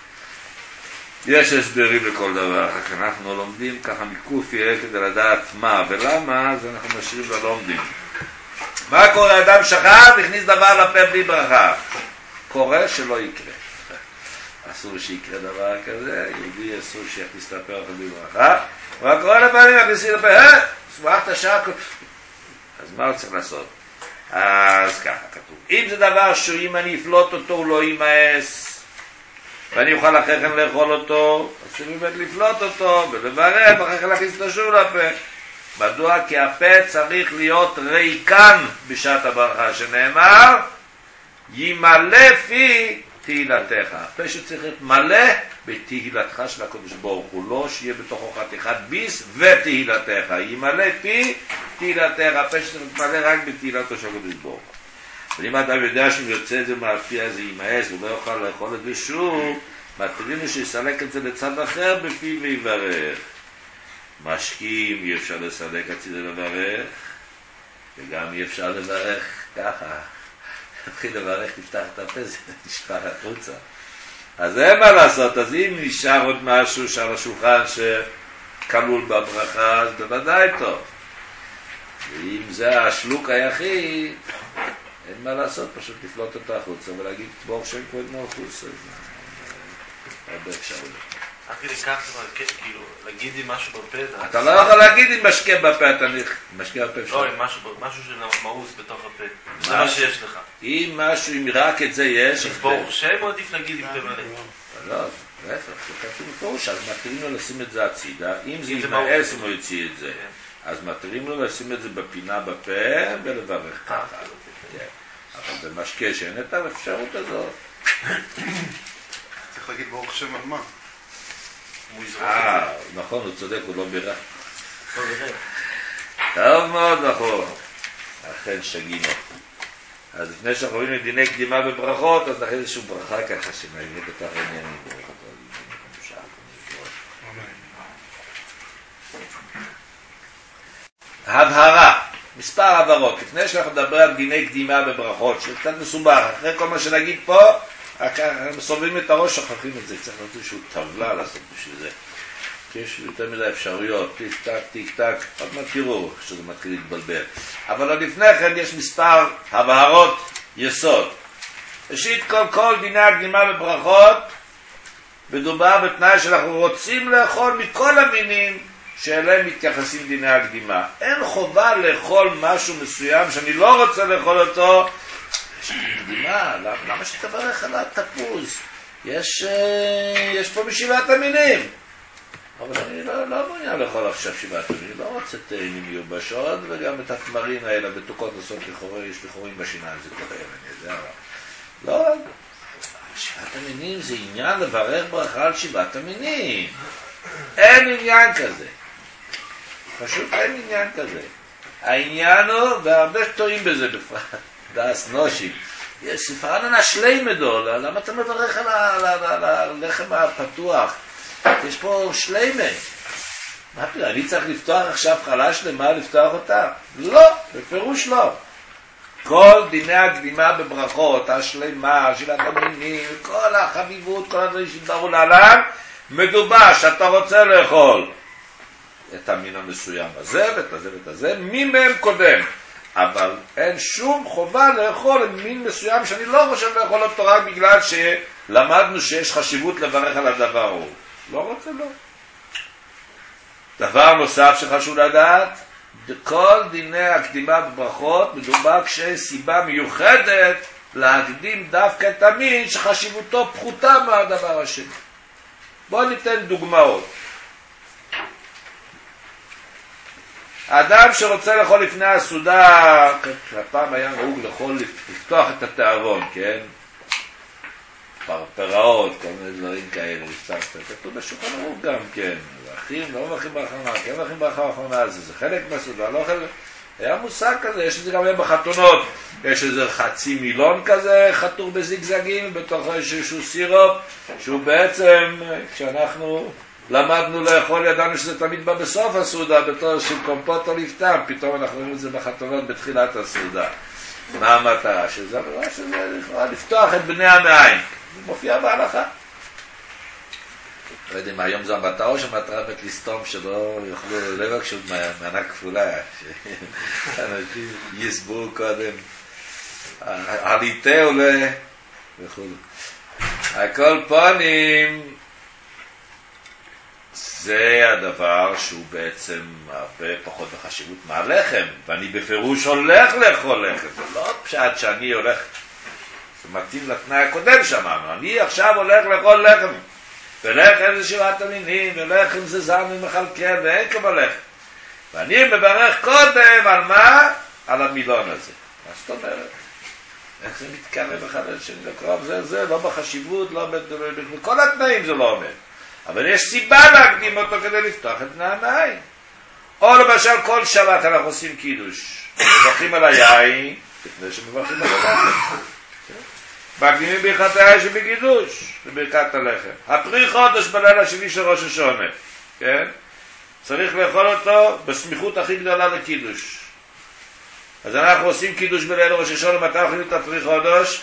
יש הסברים לכל דבר, אנחנו לומדים ככה מקוף יהיה כדי לדעת מה ולמה, אז אנחנו משאירים ללומדים. מה קורה? אדם שכב, הכניס דבר לפה בלי ברכה. קורה שלא יקרה. אסור שיקרה דבר כזה, יהודי אסור שיכניס את הפה אוכל בברכה, אבל כל הפעמים יכניסים לפה, אה, סמכת שעה, אז מה הוא צריך לעשות? אז ככה כתוב, אם זה דבר שאם אני אפלוט אותו הוא לא יימאס, ואני אוכל אחרי כן לאכול אותו, אז צריך באמת לפלוט אותו, ולברר, ואחרי כן להכניס אותו שוב לפה. מדוע? כי הפה צריך להיות ריקן בשעת הברכה, שנאמר, ימלא פי תהילתך. הפה שצריך להיות מלא בתהילתך של הקדוש ברוך הוא, לא שיהיה בתוכו חתיכת ביס ותהילתך. ימלא פי תהילתך, הפה שצריך מלא רק בתהילתו של הקדוש ברוך הוא. ואם אתה יודע שאם יוצא את זה מהפי הזה יימאס, הוא לא יוכל לאכול את זה שוב, מתחילים שיסלק את זה לצד אחר בפי ויברך. משקים אי אפשר לסלק הצידה לברך, וגם אי אפשר לברך ככה. תתחיל לברך, תפתח את הפה, זה נשפך החוצה. אז אין מה לעשות, אז אם נשאר עוד משהו שעל השולחן שכלול בברכה, אז בוודאי טוב. ואם זה השלוק היחיד, אין מה לעשות, פשוט לפלוט אותה החוצה ולהגיד, בור שם כבוד מלכוס, אז הרבה אפשרויות. אחי לקחת כאילו, להגיד עם משהו בפה. אתה לא יכול להגיד עם משקה בפה, אתה משקה בפה אפשר. לא, עם משהו של מאוס בתוך הפה. זה מה שיש לך. אם משהו, אם רק את זה יש... ברוך שם או עדיף להגיד עם פה מלא? לא, להפך, זה כתוב מפורש, אז מתחילים לו לשים את זה הצידה. אם זה ימאס אם הוא יוציא את זה, אז מתחילים לו לשים את זה בפינה בפה ולברך ככה. אבל במשקה שאין את האפשרות הזאת. צריך להגיד ברוך שם על מה? אה, נכון, הוא צודק, הוא לא בירך. טוב מאוד, נכון. אכן שגינו. אז לפני שאנחנו רואים לדיני קדימה בברכות, אז נכניס איזושהי ברכה ככה שנגיד בתוך העניינים. הבהרה, מספר הבהרות. לפני שאנחנו נדבר על דיני קדימה בברכות, שקצת מסובך, אחרי כל מה שנגיד פה, הם סובבים את הראש, שוכחים את זה, צריך לתת איזשהו טבלה לעשות בשביל זה. כי יש יותר מדי אפשרויות, טיק טק, טיק טק, עוד מעט תראו שזה מתחיל להתבלבל. אבל לפני כן יש מספר הבהרות יסוד. ראשית כל כל דיני הקדימה בברכות, מדובר בתנאי שאנחנו רוצים לאכול מכל המינים שאליהם מתייחסים דיני הקדימה. אין חובה לאכול משהו מסוים שאני לא רוצה לאכול אותו, קדימה, למה שתברך על התפוז? יש, יש פה משבעת המינים. אבל אני לא, לא מעוניין לאכול עכשיו שבעת המינים, לא רוצה תאנים מיובשות, וגם את התמרים האלה, בתוקות לעשות לכאורה, יש לכאורים בשיניים, זה ככה, אני יודע. לא, שבעת המינים זה עניין לברך ברכה על שבעת המינים. אין עניין כזה. פשוט אין עניין כזה. העניין הוא, והרבה שטועים בזה בפרט. דאס נושים. ספרן השלי מדול, למה אתה מברך על הלחם הפתוח? יש פה שליימה. מה פתאום? אני צריך לפתוח עכשיו חלה שלמה לפתוח אותה? לא, בפירוש לא. כל דיני הקדימה בברכות, השלמה, שבעת המינים, כל החביבות, כל הדברים שדברו לעולם, מדובר שאתה רוצה לאכול את המין המסוים הזה ואת הזה ואת הזה, מי מהם קודם. אבל אין שום חובה לאכול מין מסוים שאני לא חושב לאכול אותו רק בגלל שלמדנו שיש חשיבות לברך על הדבר ההוא. לא רוצה, לא. דבר נוסף שחשוב לדעת, כל דיני הקדימה בברכות מדובר כשיש סיבה מיוחדת להקדים דווקא את המין שחשיבותו פחותה מהדבר השני. בואו ניתן דוגמאות. האדם שרוצה לאכול לפני הסעודה, הפעם היה נהוג לאכול, לפתוח את התיאבון, כן? פרפראות, כל מיני דברים כאלה, לפתח את זה. כתוב בשולחן ערוך גם, כן. אחים, לא מברכים ברכה אחרונה, כן מברכים ברכה אחרונה, זה, זה חלק מהסעודה, לא חלק. היה מושג כזה, יש את זה גם בחתונות. יש איזה חצי מילון כזה, חתוך בזיגזגים, בתוך איזשהו סירופ, שהוא בעצם, כשאנחנו למדנו לאכול, ידענו שזה תמיד בא בסוף הסעודה, בתור של קומפוט או לפתם, פתאום אנחנו רואים את זה בחתונות בתחילת הסעודה. מה המטרה של זה? המטרה של זה יכולה לפתוח את בני המעיים. זה מופיע בהלכה. לא יודע מה, היום זה המטרה או שהמטרה בית לסתום שלא יוכלו לבקש מנה כפולה, שאנשים יסבו קודם, עליתה עולה וכו'. הכל פונים, זה הדבר שהוא בעצם הרבה פחות בחשיבות מהלחם, ואני בפירוש הולך לאכול לחם, זה לא פשט שאני הולך, זה מתאים לתנאי הקודם שאמרנו, אני עכשיו הולך לאכול לחם, ולחם זה שבעת המינים, ולחם זה זן ומחלקל, ואין כמו לחם. ואני מברך קודם על מה? על המילון הזה. מה זאת אומרת? איך זה מתקרב אחד על שני לקרוב? זה, זה, לא בחשיבות, לא בכל התנאים זה לא עומד. אבל יש סיבה להקדים אותו כדי לפתוח את נעניים. או למשל כל שבת אנחנו עושים קידוש. מברכים על היין, לפני שמברכים על הלחם. מקדימים ברכת היין שבקידוש, בברכת הלחם. הפרי חודש בלילה שני של ראש השונה. כן? צריך לאכול אותו בסמיכות הכי גדולה לקידוש. אז אנחנו עושים קידוש בלילה ראש השונה, מתי אוכלים את הפרי חודש?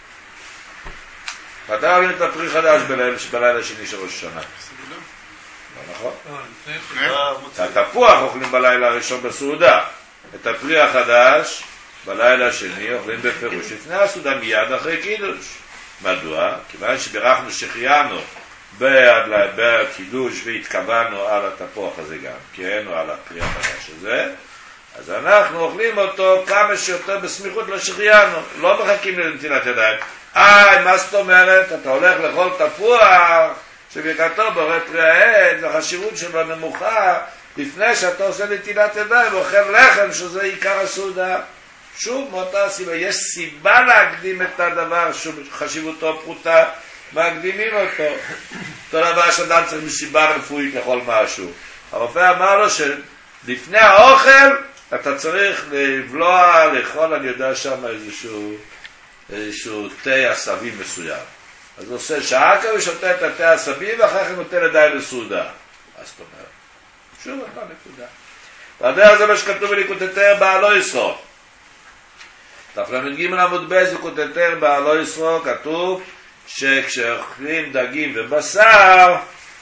מתי אוכלים את הפרי חדש בלילה שני של ראש השונה? לא נכון? את התפוח אוכלים בלילה הראשון בסעודה. את הפרי החדש בלילה השני אוכלים בפירוש לפני הסעודה מיד אחרי קידוש. מדוע? כיוון שברכנו שחיינו בקידוש והתכוונו על התפוח הזה גם, כן, או על הפרי החדש הזה, אז אנחנו אוכלים אותו כמה שיותר בסמיכות לשחיינו, לא מחכים לנטילת ידיים. איי, מה זאת אומרת? אתה הולך לאכול תפוח שברכתו בורא פרי העץ, והחשיבות שלו נמוכה, לפני שאתה עושה נטילת ידיים ואוכל לחם שזה עיקר הסעודה. שוב, מאותה סיבה, יש סיבה להקדים את הדבר שחשיבותו פחותה, מקדימים אותו. אותו דבר שאדם צריך מסיבה רפואית לאכול משהו. הרופא אמר לו שלפני האוכל אתה צריך לבלוע, לאכול, אני יודע שם איזשהו, איזשהו תה עשבים מסוים. אז הוא עושה שעה כזה, שותה את התה עשבים, ואחר כך נותן ידיים לסעודה. אז זאת אומרת, שוב, אתה נקודה. והדרך זה מה שכתוב בליקוטי תר בעלו ישרו. תפלמד ג' עמוד ב' ליקוטי תר בעלו ישרו, כתוב שכשאוכלים דגים ובשר,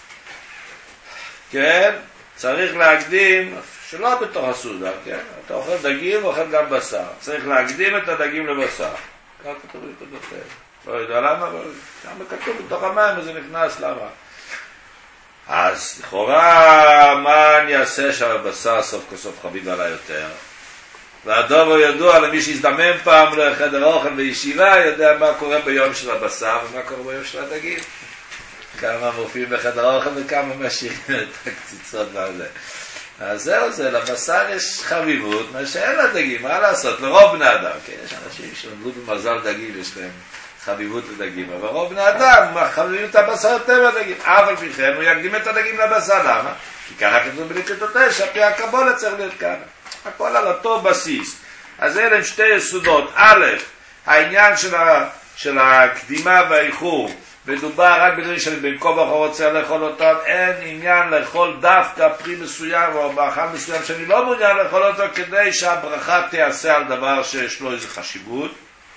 כן, צריך להקדים, שלא בתוך הסעודה, כן? אתה אוכל דגים ואוכל גם בשר. צריך להקדים את הדגים לבשר. כך כתוב בליקוטי תר. לא יודע למה, אבל גם כתוב בתוך המים וזה נכנס, למה? אז לכאורה, מה אני אעשה שהבשר סוף כסוף חביב עליי יותר? והדובר ידוע למי שהזדמן פעם לחדר אוכל בישיבה, יודע מה קורה ביום של הבשר ומה קורה ביום של הדגים. כמה מופיעים בחדר אוכל וכמה משאירים את הקציצות והזה. אז זהו זה, לבשר יש חביבות, מה שאין לדגים, מה לעשות? לרוב בני אדם, כן? יש אנשים שלמדו במזל דגים, יש להם חביבות לדגים, אבל רוב בני אדם חביבים את הבשר יותר מהדגים. אבל בכן הוא יקדים את הדגים לבשר, למה? כי ככה כתוב בליקוטי תר, שהפי הקבולה צריך להיות ככה. הכל על אותו בסיס. אז אלה הם שתי יסודות. א', העניין של, ה, של הקדימה והאיחור, מדובר רק בגלל שבין כה וכה רוצה לאכול אותם, אין עניין לאכול דווקא פרי מסוים או מאכל מסוים שאני לא מעוניין לאכול אותו, כדי שהברכה תיעשה על דבר שיש לו איזו חשיבות.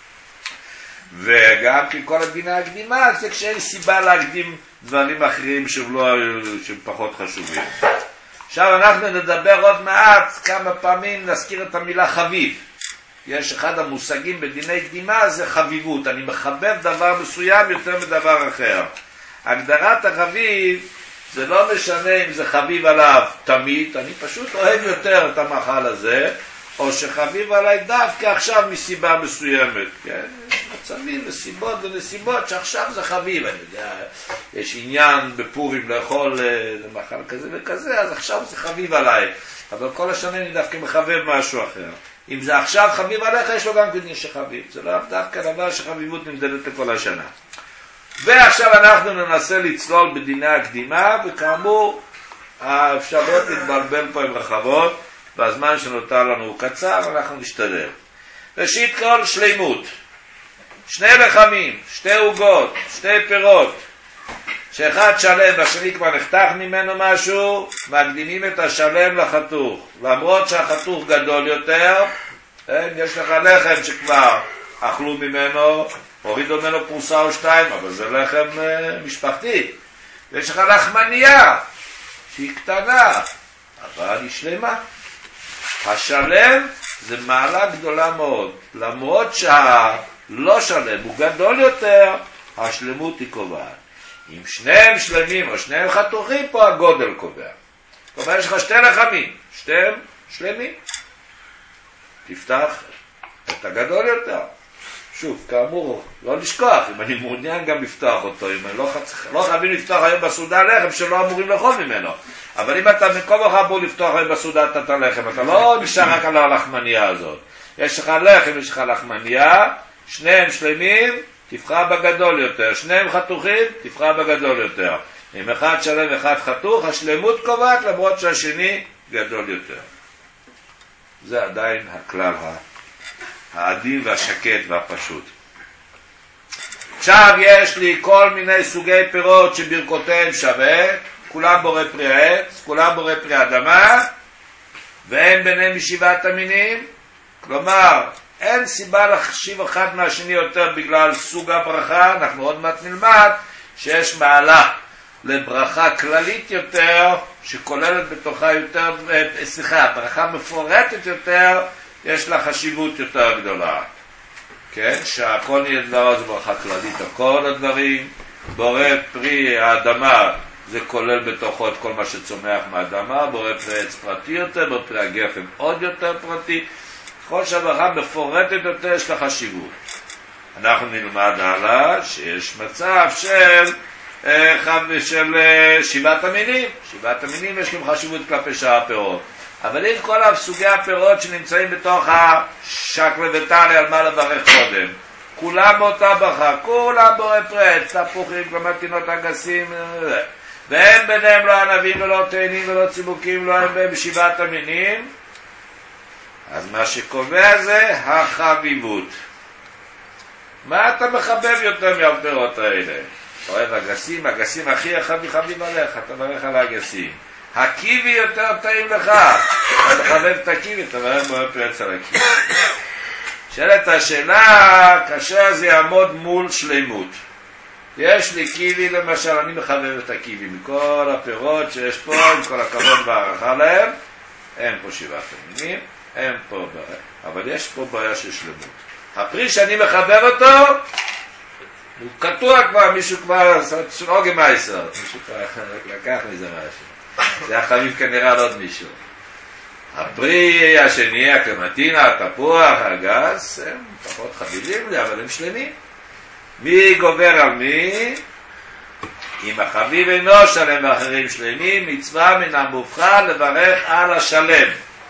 וגם כי כל הבינה הקדימה זה כשאין סיבה להקדים דברים אחרים שהם, לא, שהם פחות חשובים. עכשיו אנחנו נדבר עוד מעט כמה פעמים נזכיר את המילה חביב. יש אחד המושגים בדיני קדימה, זה חביבות. אני מחבב דבר מסוים יותר מדבר אחר. הגדרת החביב זה לא משנה אם זה חביב עליו תמיד, אני פשוט אוהב יותר את המאכל הזה, או שחביב עליי דווקא עכשיו מסיבה מסוימת. כן? יש מצבים וסיבות ונסיבות שעכשיו זה חביב. אני יודע, יש עניין בפורים לאכול למאכל כזה וכזה, אז עכשיו זה חביב עליי. אבל כל השנה אני דווקא מחבב משהו אחר. אם זה עכשיו חביב עליך, יש לו גם כדין שחביב. זה לא דווקא דבר שחביבות נמדדת לכל השנה. ועכשיו אנחנו ננסה לצלול בדיני הקדימה, וכאמור, האפשרות להתבלבל פה עם רחבות, והזמן שנותר לנו הוא קצר, אנחנו נשתדל. ראשית כל, שלימות. שני לחמים, שתי עוגות, שתי פירות, שאחד שלם והשני כבר נחתך ממנו משהו, מקדימים את השלם לחתוך. למרות שהחתוך גדול יותר, יש לך לחם שכבר אכלו ממנו, הורידו ממנו פרוסה או שתיים, אבל זה לחם משפחתי. ויש לך לחמניה, שהיא קטנה, אבל היא שלמה. השלם זה מעלה גדולה מאוד, למרות שהלא שלם הוא גדול יותר, השלמות היא קובעת. אם שניהם שלמים או שניהם חתוכים, פה הגודל קובע. זאת אומרת, יש לך שתי לחמים, שתיהם שלמים. תפתח את הגדול יותר. שוב, כאמור, לא לשכוח, אם אני מעוניין גם לפתוח אותו, אם אני לא, חצ... לא חייבים לפתוח היום בסעודה לחם שלא אמורים לאכול ממנו. אבל אם אתה מקום לך אמור לפתוח היום בסעודה את הלחם, אתה לא נשאר רק על הלחמניה הזאת. יש לך לחם, יש לך לחמניה, שניהם שלמים, תבחר בגדול יותר. שניהם חתוכים, תבחר בגדול יותר. אם אחד שלם ואחד חתוך, השלמות קובעת למרות שהשני גדול יותר. זה עדיין הכלל העדין והשקט והפשוט. עכשיו יש לי כל מיני סוגי פירות שברכותיהם שווה, כולם בורא פרי העץ, כולם בורא פרי אדמה, והם ביניהם משבעת המינים. כלומר, אין סיבה להחשיב אחד מהשני יותר בגלל סוג הברכה. אנחנו עוד מעט נלמד שיש מעלה לברכה כללית יותר, שכוללת בתוכה יותר, סליחה, ברכה מפורטת יותר, יש לה חשיבות יותר גדולה. כן? שהכל נהיה דבר זה ברכה כללית, כל הדברים, בורא פרי האדמה, זה כולל בתוכו את כל מה שצומח מהאדמה, בורא פרי עץ פרטי יותר, בורא פרי הגפן עוד יותר פרטי, כל שהברכה מפורטת יותר יש לה חשיבות. אנחנו נלמד הלאה שיש מצב של של שבעת המינים. שבעת המינים יש להם חשיבות כלפי שאר הפירות. אבל אם כל סוגי הפירות שנמצאים בתוך השקלה וטלי על מה לברך קודם, כולם באותה ברכה, כולם בורא פרי עץ, תפוחים, כלומר תינות אגסים, והם ביניהם לא ענבים ולא תאנים ולא צימוקים, לא הם בהם בשבעת המינים, אז מה שקובע זה החביבות. מה אתה מחבב יותר מהפירות האלה? אוהב אגסים, אגסים הכי חביב חביב עליך, אתה מברך על האגסים. הקיבי יותר טעים לך, אתה מחבב את הקיבי, אתה מברך בורא פרי עץ על הקיבי. שאלת השאלה, כאשר זה יעמוד מול שלמות. יש לי קיבי למשל, אני מחבב את הקיבי מכל הפירות שיש פה, עם כל הכבוד והערכה להם, אין פה שבעת המינים, אין פה בעיה, אבל יש פה בעיה של שלמות. הפרי שאני מחבב אותו, הוא קטוע כבר, מישהו כבר, שלוגי מייסר, מישהו כבר לקח מזה משהו. זה החביב כנראה על עוד מישהו. הפרי השני, הקלמטינה, התפוח, הגס, הם פחות חביבים לי, אבל הם שלמים. מי גובר על מי? אם החביב אינו שלם ואחרים שלמים, מצווה מן המובחר לברך על השלם.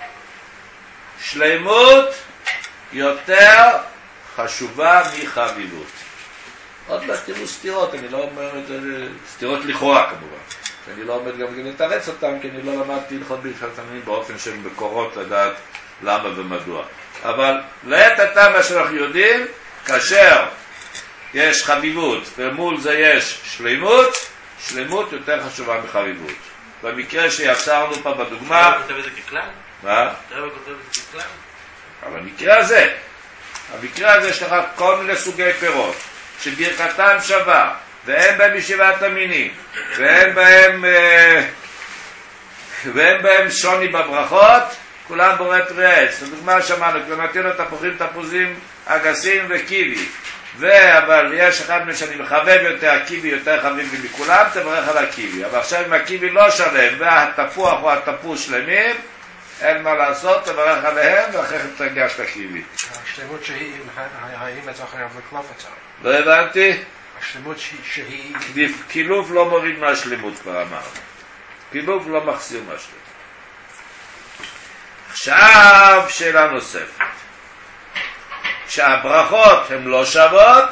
שלמות יותר חשובה מחביבות. עוד מעט תראו סתירות, אני לא אומר את זה, סתירות לכאורה כמובן. אני לא עומד גם לתרץ אותם, כי אני לא למדתי הלכות בהלכות המינים באופן של מקורות לדעת למה ומדוע. אבל לעת עתה מה שאנחנו יודעים, כאשר יש חביבות ומול זה יש שלמות, שלמות יותר חשובה מחביבות. במקרה שיצרנו פה בדוגמה... אתה כותב את זה ככלל? מה? אתה כותב את זה ככלל? אבל במקרה הזה, במקרה הזה יש לך כל מיני סוגי פירות, שברכתם שווה, ואין בהם משבעת המינים, ואין בהם, ואין בהם שוני בברכות, כולם בורא פרי עץ. לדוגמה שמענו, כלומתינו תפוחים, תפוזים, אגסים וקיבי. אבל יש אחד מהם שאני מחבב יותר, הקיבי יותר חביב מכולם, תברך על הקיבי. אבל עכשיו אם הקיבי לא שלם, והתפוח או התפוש שלמים, אין מה לעשות, תברך עליהם, ואחרי כן תרגש את הקיבי. השלמות שהיא, האם אתה חייב לקלוף אותה? לא הבנתי? השלמות שהיא... קילוף לא מוריד מהשלמות כבר אמר. קילוף לא מחסיר מהשלמות. עכשיו שאלה נוספת. כשהברכות הן לא שוות,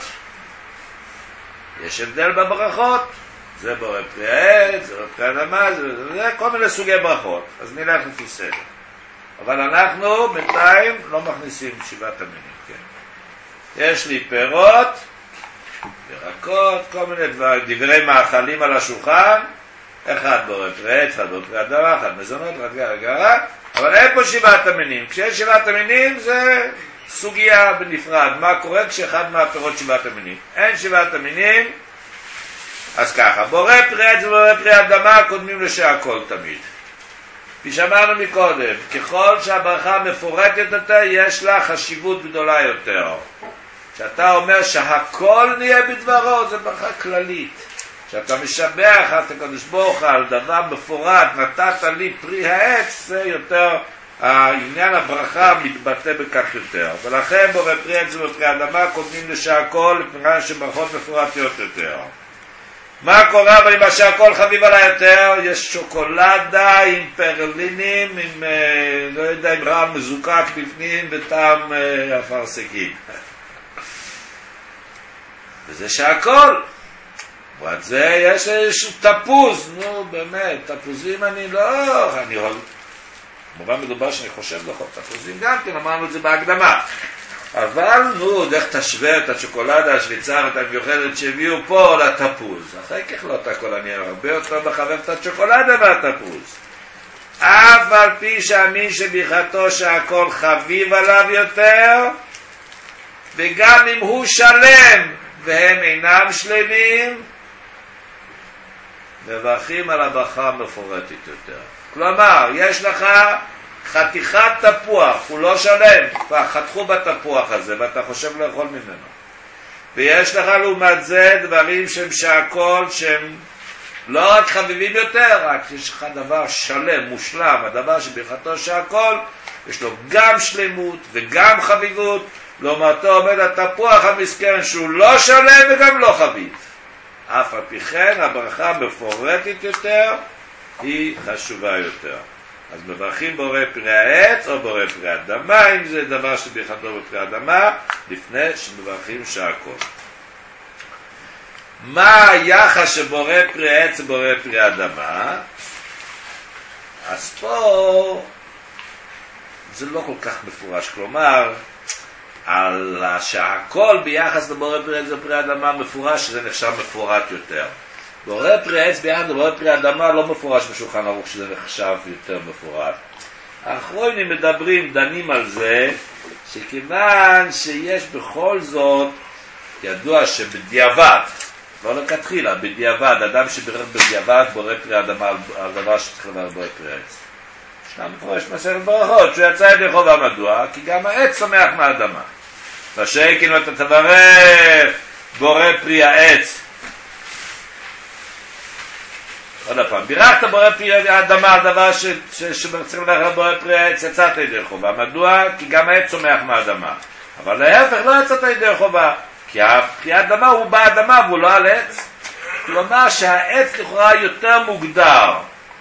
יש הבדל בברכות. זה בורא פרי העץ, זה בורא פרי אדמה, זה, זה כל מיני סוגי ברכות. אז נלך לפי סדר. אבל אנחנו בינתיים לא מכניסים שבעת המינים. כן? יש לי פירות, ירקות, כל מיני דבר, דברי מאכלים על השולחן, אחד בורא פרי עץ, אחד בורא פרי אדמה, אחד מזונות, אחד גרה, אבל אין פה שבעת המינים. כשיש שבעת המינים זה סוגיה בנפרד. מה קורה כשאחד מהפירות שבעת המינים? אין שבעת המינים, אז ככה, בורא פרי עץ ובורא פרי אדמה קודמים לשהכל תמיד. כפי שאמרנו מקודם, ככל שהברכה מפורטת יותר, יש לה חשיבות גדולה יותר. כשאתה אומר שהכל נהיה בדברו, זה ברכה כללית. כשאתה משבח את הקדוש ברוך הוא על דבר מפורט, נתת לי פרי העץ, זה יותר, העניין הברכה מתבטא בכך יותר. ולכן בורא פרי העץ ובפרי האדמה קודמים לשהכל, לפני שברכות מפורטיות יותר. מה קורה אבל עם שהכל חביב עליי יותר? יש שוקולדה עם פרלינים, עם, לא יודע, עם רעל מזוקק בפנים וטעם אפרסקים. וזה שהכל. ועד זה יש איזשהו תפוז, נו באמת, תפוזים אני לא, אני אוהב, כמובן מדובר שאני חושב לכל תפוזים גם כן, אמרנו את זה בהקדמה. אבל נו, דרך תשווה את השוקולדה השוויצרית המיוחדת שהביאו פה לתפוז. אחרי כך לא תכל אני הרבה יותר מחבב את השוקולדה והתפוז. אף על פי שאמין שברכתו שהכל חביב עליו יותר, וגם אם הוא שלם והם אינם שלמים, מברכים על הברכה המפורטת יותר. כלומר, יש לך חתיכת תפוח, הוא לא שלם, חתכו בתפוח הזה ואתה חושב לאכול ממנו. ויש לך לעומת זה דברים שהם שהכל, שהם לא רק חביבים יותר, רק יש לך דבר שלם, מושלם, הדבר שברכתו שהכל, יש לו גם שלמות וגם חביבות, לעומתו עומד התפוח המסכן שהוא לא שלם וגם לא חביב. אף על פי כן הברכה המפורטת יותר היא חשובה יותר. אז מברכים בורא פרי העץ או בורא פרי האדמה, אם זה דבר שברכתו בפרי האדמה, לפני שמברכים שהכל. מה היחס שבורא פרי העץ ובורא פרי האדמה? אז פה זה לא כל כך מפורש, כלומר על שהכל ביחס לבורא פרי עץ ופרי האדמה מפורש, שזה נחשב מפורט יותר. בורא פרי עץ ביחס לבורא פרי האדמה לא מפורש בשולחן ערוך, שזה נחשב יותר מפורט. האחרונים מדברים, דנים על זה, שכיוון שיש בכל זאת, ידוע שבדיעבד, לא לכתחילה, בדיעבד, אדם שברך בדיעבד בורא פרי האדמה על, על דבר שצריך לבוא בורא פרי עץ. ישנם מפורש מסכת ברכות, שהוא יצא ידי חובה. מדוע? כי גם העץ צומח מהאדמה. ושאין אתה תברך בורא פרי העץ. עוד הפעם, בירכת בורא פרי האדמה על דבר שצריך לברך בורא פרי העץ, יצאת ידי חובה. מדוע? כי גם העץ צומח מהאדמה. אבל להפך, לא יצאת ידי חובה. כי פרי האדמה הוא באדמה והוא לא על עץ. כלומר שהעץ לכאורה יותר מוגדר.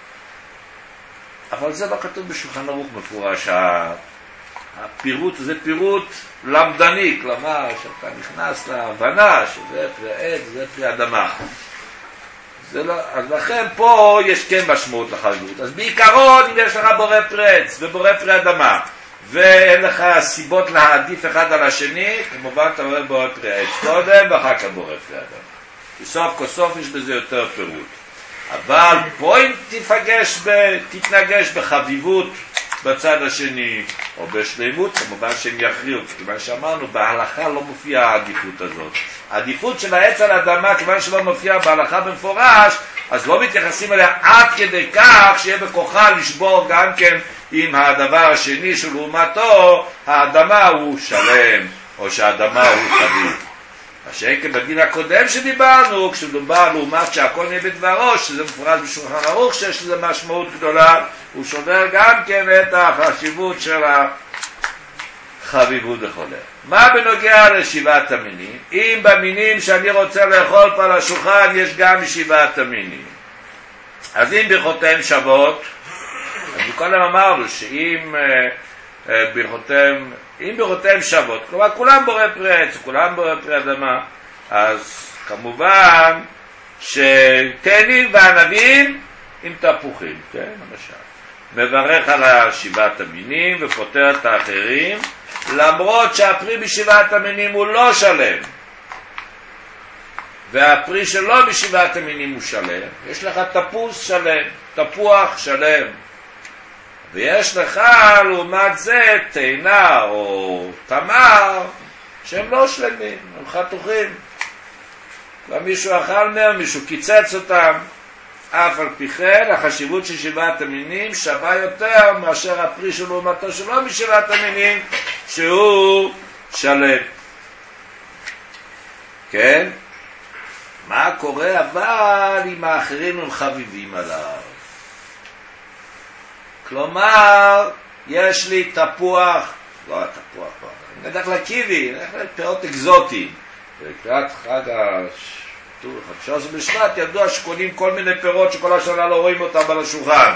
אבל זה לא כתוב בשולחן ערוך מפורש. הפירוט זה פירוט למדני, כלומר שאתה נכנס להבנה שזה פרי עץ, זה פרי אדמה. זה לא, אז לכן פה יש כן משמעות לחלבות. אז בעיקרון אם יש לך בורא פרי עץ ובורא פרי אדמה ואין לך סיבות להעדיף אחד על השני, כמובן אתה רואה בורא פרי עץ קודם ואחר כך בורא פרי אדמה. בסוף כסוף יש בזה יותר פירוט. אבל פה אם תפגש, ב, תתנגש בחביבות בצד השני, או בשלימות, כמובן שהם יכריעו, כיוון שאמרנו, בהלכה לא מופיעה העדיפות הזאת. העדיפות של העץ על האדמה, כיוון שלא מופיעה בהלכה במפורש, אז לא מתייחסים אליה עד כדי כך, שיהיה בכוחה לשבור גם כן עם הדבר השני שלעומתו, האדמה הוא שלם, או שהאדמה הוא חביב. השאין בדין הקודם שדיברנו, כשדובר לעומת שהכל נהיה בדברו, שזה מפורש בשולחן ערוך, שיש לזה משמעות גדולה, הוא שובר גם כן את החשיבות של החביבות וכו'. מה בנוגע לשבעת המינים? אם במינים שאני רוצה לאכול פה על השולחן, יש גם שבעת המינים. אז אם ברכותיהם שוות, אז קודם אמרנו שאם ברכותיהם אם ברכותיהם שוות, כלומר כולם בורא פרי עץ, כולם בורא פרי אדמה, אז כמובן שתאנים וענבים עם תפוחים, כן, למשל. מברך על השבעת המינים ופותר את האחרים, למרות שהפרי בשבעת המינים הוא לא שלם, והפרי שלא בשבעת המינים הוא שלם. יש לך תפוס שלם, תפוח שלם, ויש לך לעומת זה תאנה או תמר שהם לא שלמים, הם חתוכים. ומישהו אכל מהם, מישהו קיצץ אותם. אף על פי כן, החשיבות של שבעת המינים שווה יותר מאשר הפרי של לעומתו שלא משבעת המינים שהוא שלם. כן? מה קורה אבל אם האחרים הם חביבים עליו? כלומר, יש לי תפוח, לא תפוח, אני נדח לקיבי, אני נדח לפירות אקזוטיים. לקראת חג חמישה עשר בשבט ידוע שקונים כל מיני פירות שכל השנה לא רואים אותם על השולחן.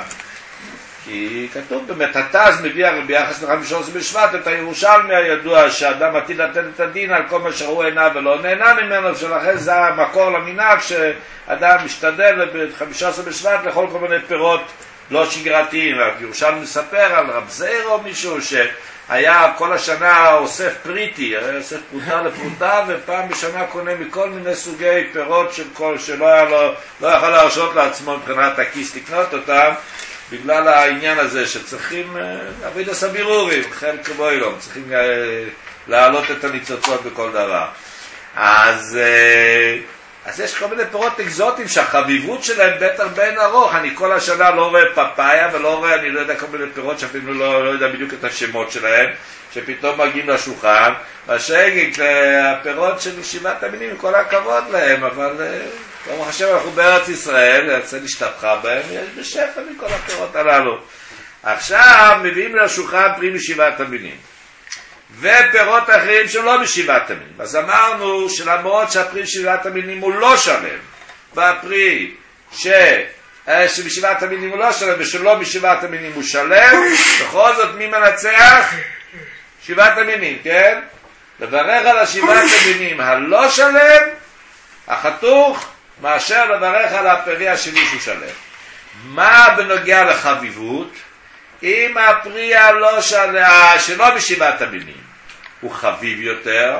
כי כתוב באמת, התז מביא ביחס לחמישה עשר בשבט את הירושלמי הידוע שאדם עתיד לתת את הדין על כל מה שראו עיניו ולא נהנה ממנו, שלכן זה המקור למנהג שאדם משתדל בחמישה עשר בשבט לאכול כל מיני פירות לא שגרתיים. ירושלמי מספר על רב זעיר או מישהו שהיה כל השנה אוסף פריטי, אוסף פרוטה לפרוטה, ופעם בשנה קונה מכל מיני סוגי פירות של כל, שלא היה לו, לא יכול להרשות לעצמו מבחינת הכיס לקנות אותם, בגלל העניין הזה שצריכים עבוד הסבירורים, חלק כמו אילום, צריכים להעלות את הניצוצות בכל דבר. אז, אז יש כל מיני פירות אקזוטיים שהחביבות שלהם בטח בין ארוך. אני כל השנה לא רואה פפאיה ולא רואה, אני לא יודע כל מיני פירות שאפילו לא, לא יודע בדיוק את השמות שלהם, שפתאום מגיעים לשולחן, והשגג, הפירות של שבעת המינים, עם כל הכבוד להם, אבל ברוך השם אנחנו בארץ ישראל, יצא להשתפחה בהם, יש בשפע מכל הפירות הללו. עכשיו מביאים לשולחן פרי משבעת המינים, ופירות אחרים שלא משבעת המינים. אז אמרנו שלמרות שהפרי משבעת המינים הוא לא שלם, והפרי ש... שבשבעת המינים הוא לא שלם ושלא משבעת המינים הוא שלם, בכל זאת מי מנצח? שבעת המינים, כן? לברך על השבעת המינים הלא שלם, החתוך, מאשר לברך על הפרי השני שהוא שלם. מה בנוגע לחביבות? אם הפרי הלא שלם, שלא בשבעת המינים, הוא חביב יותר,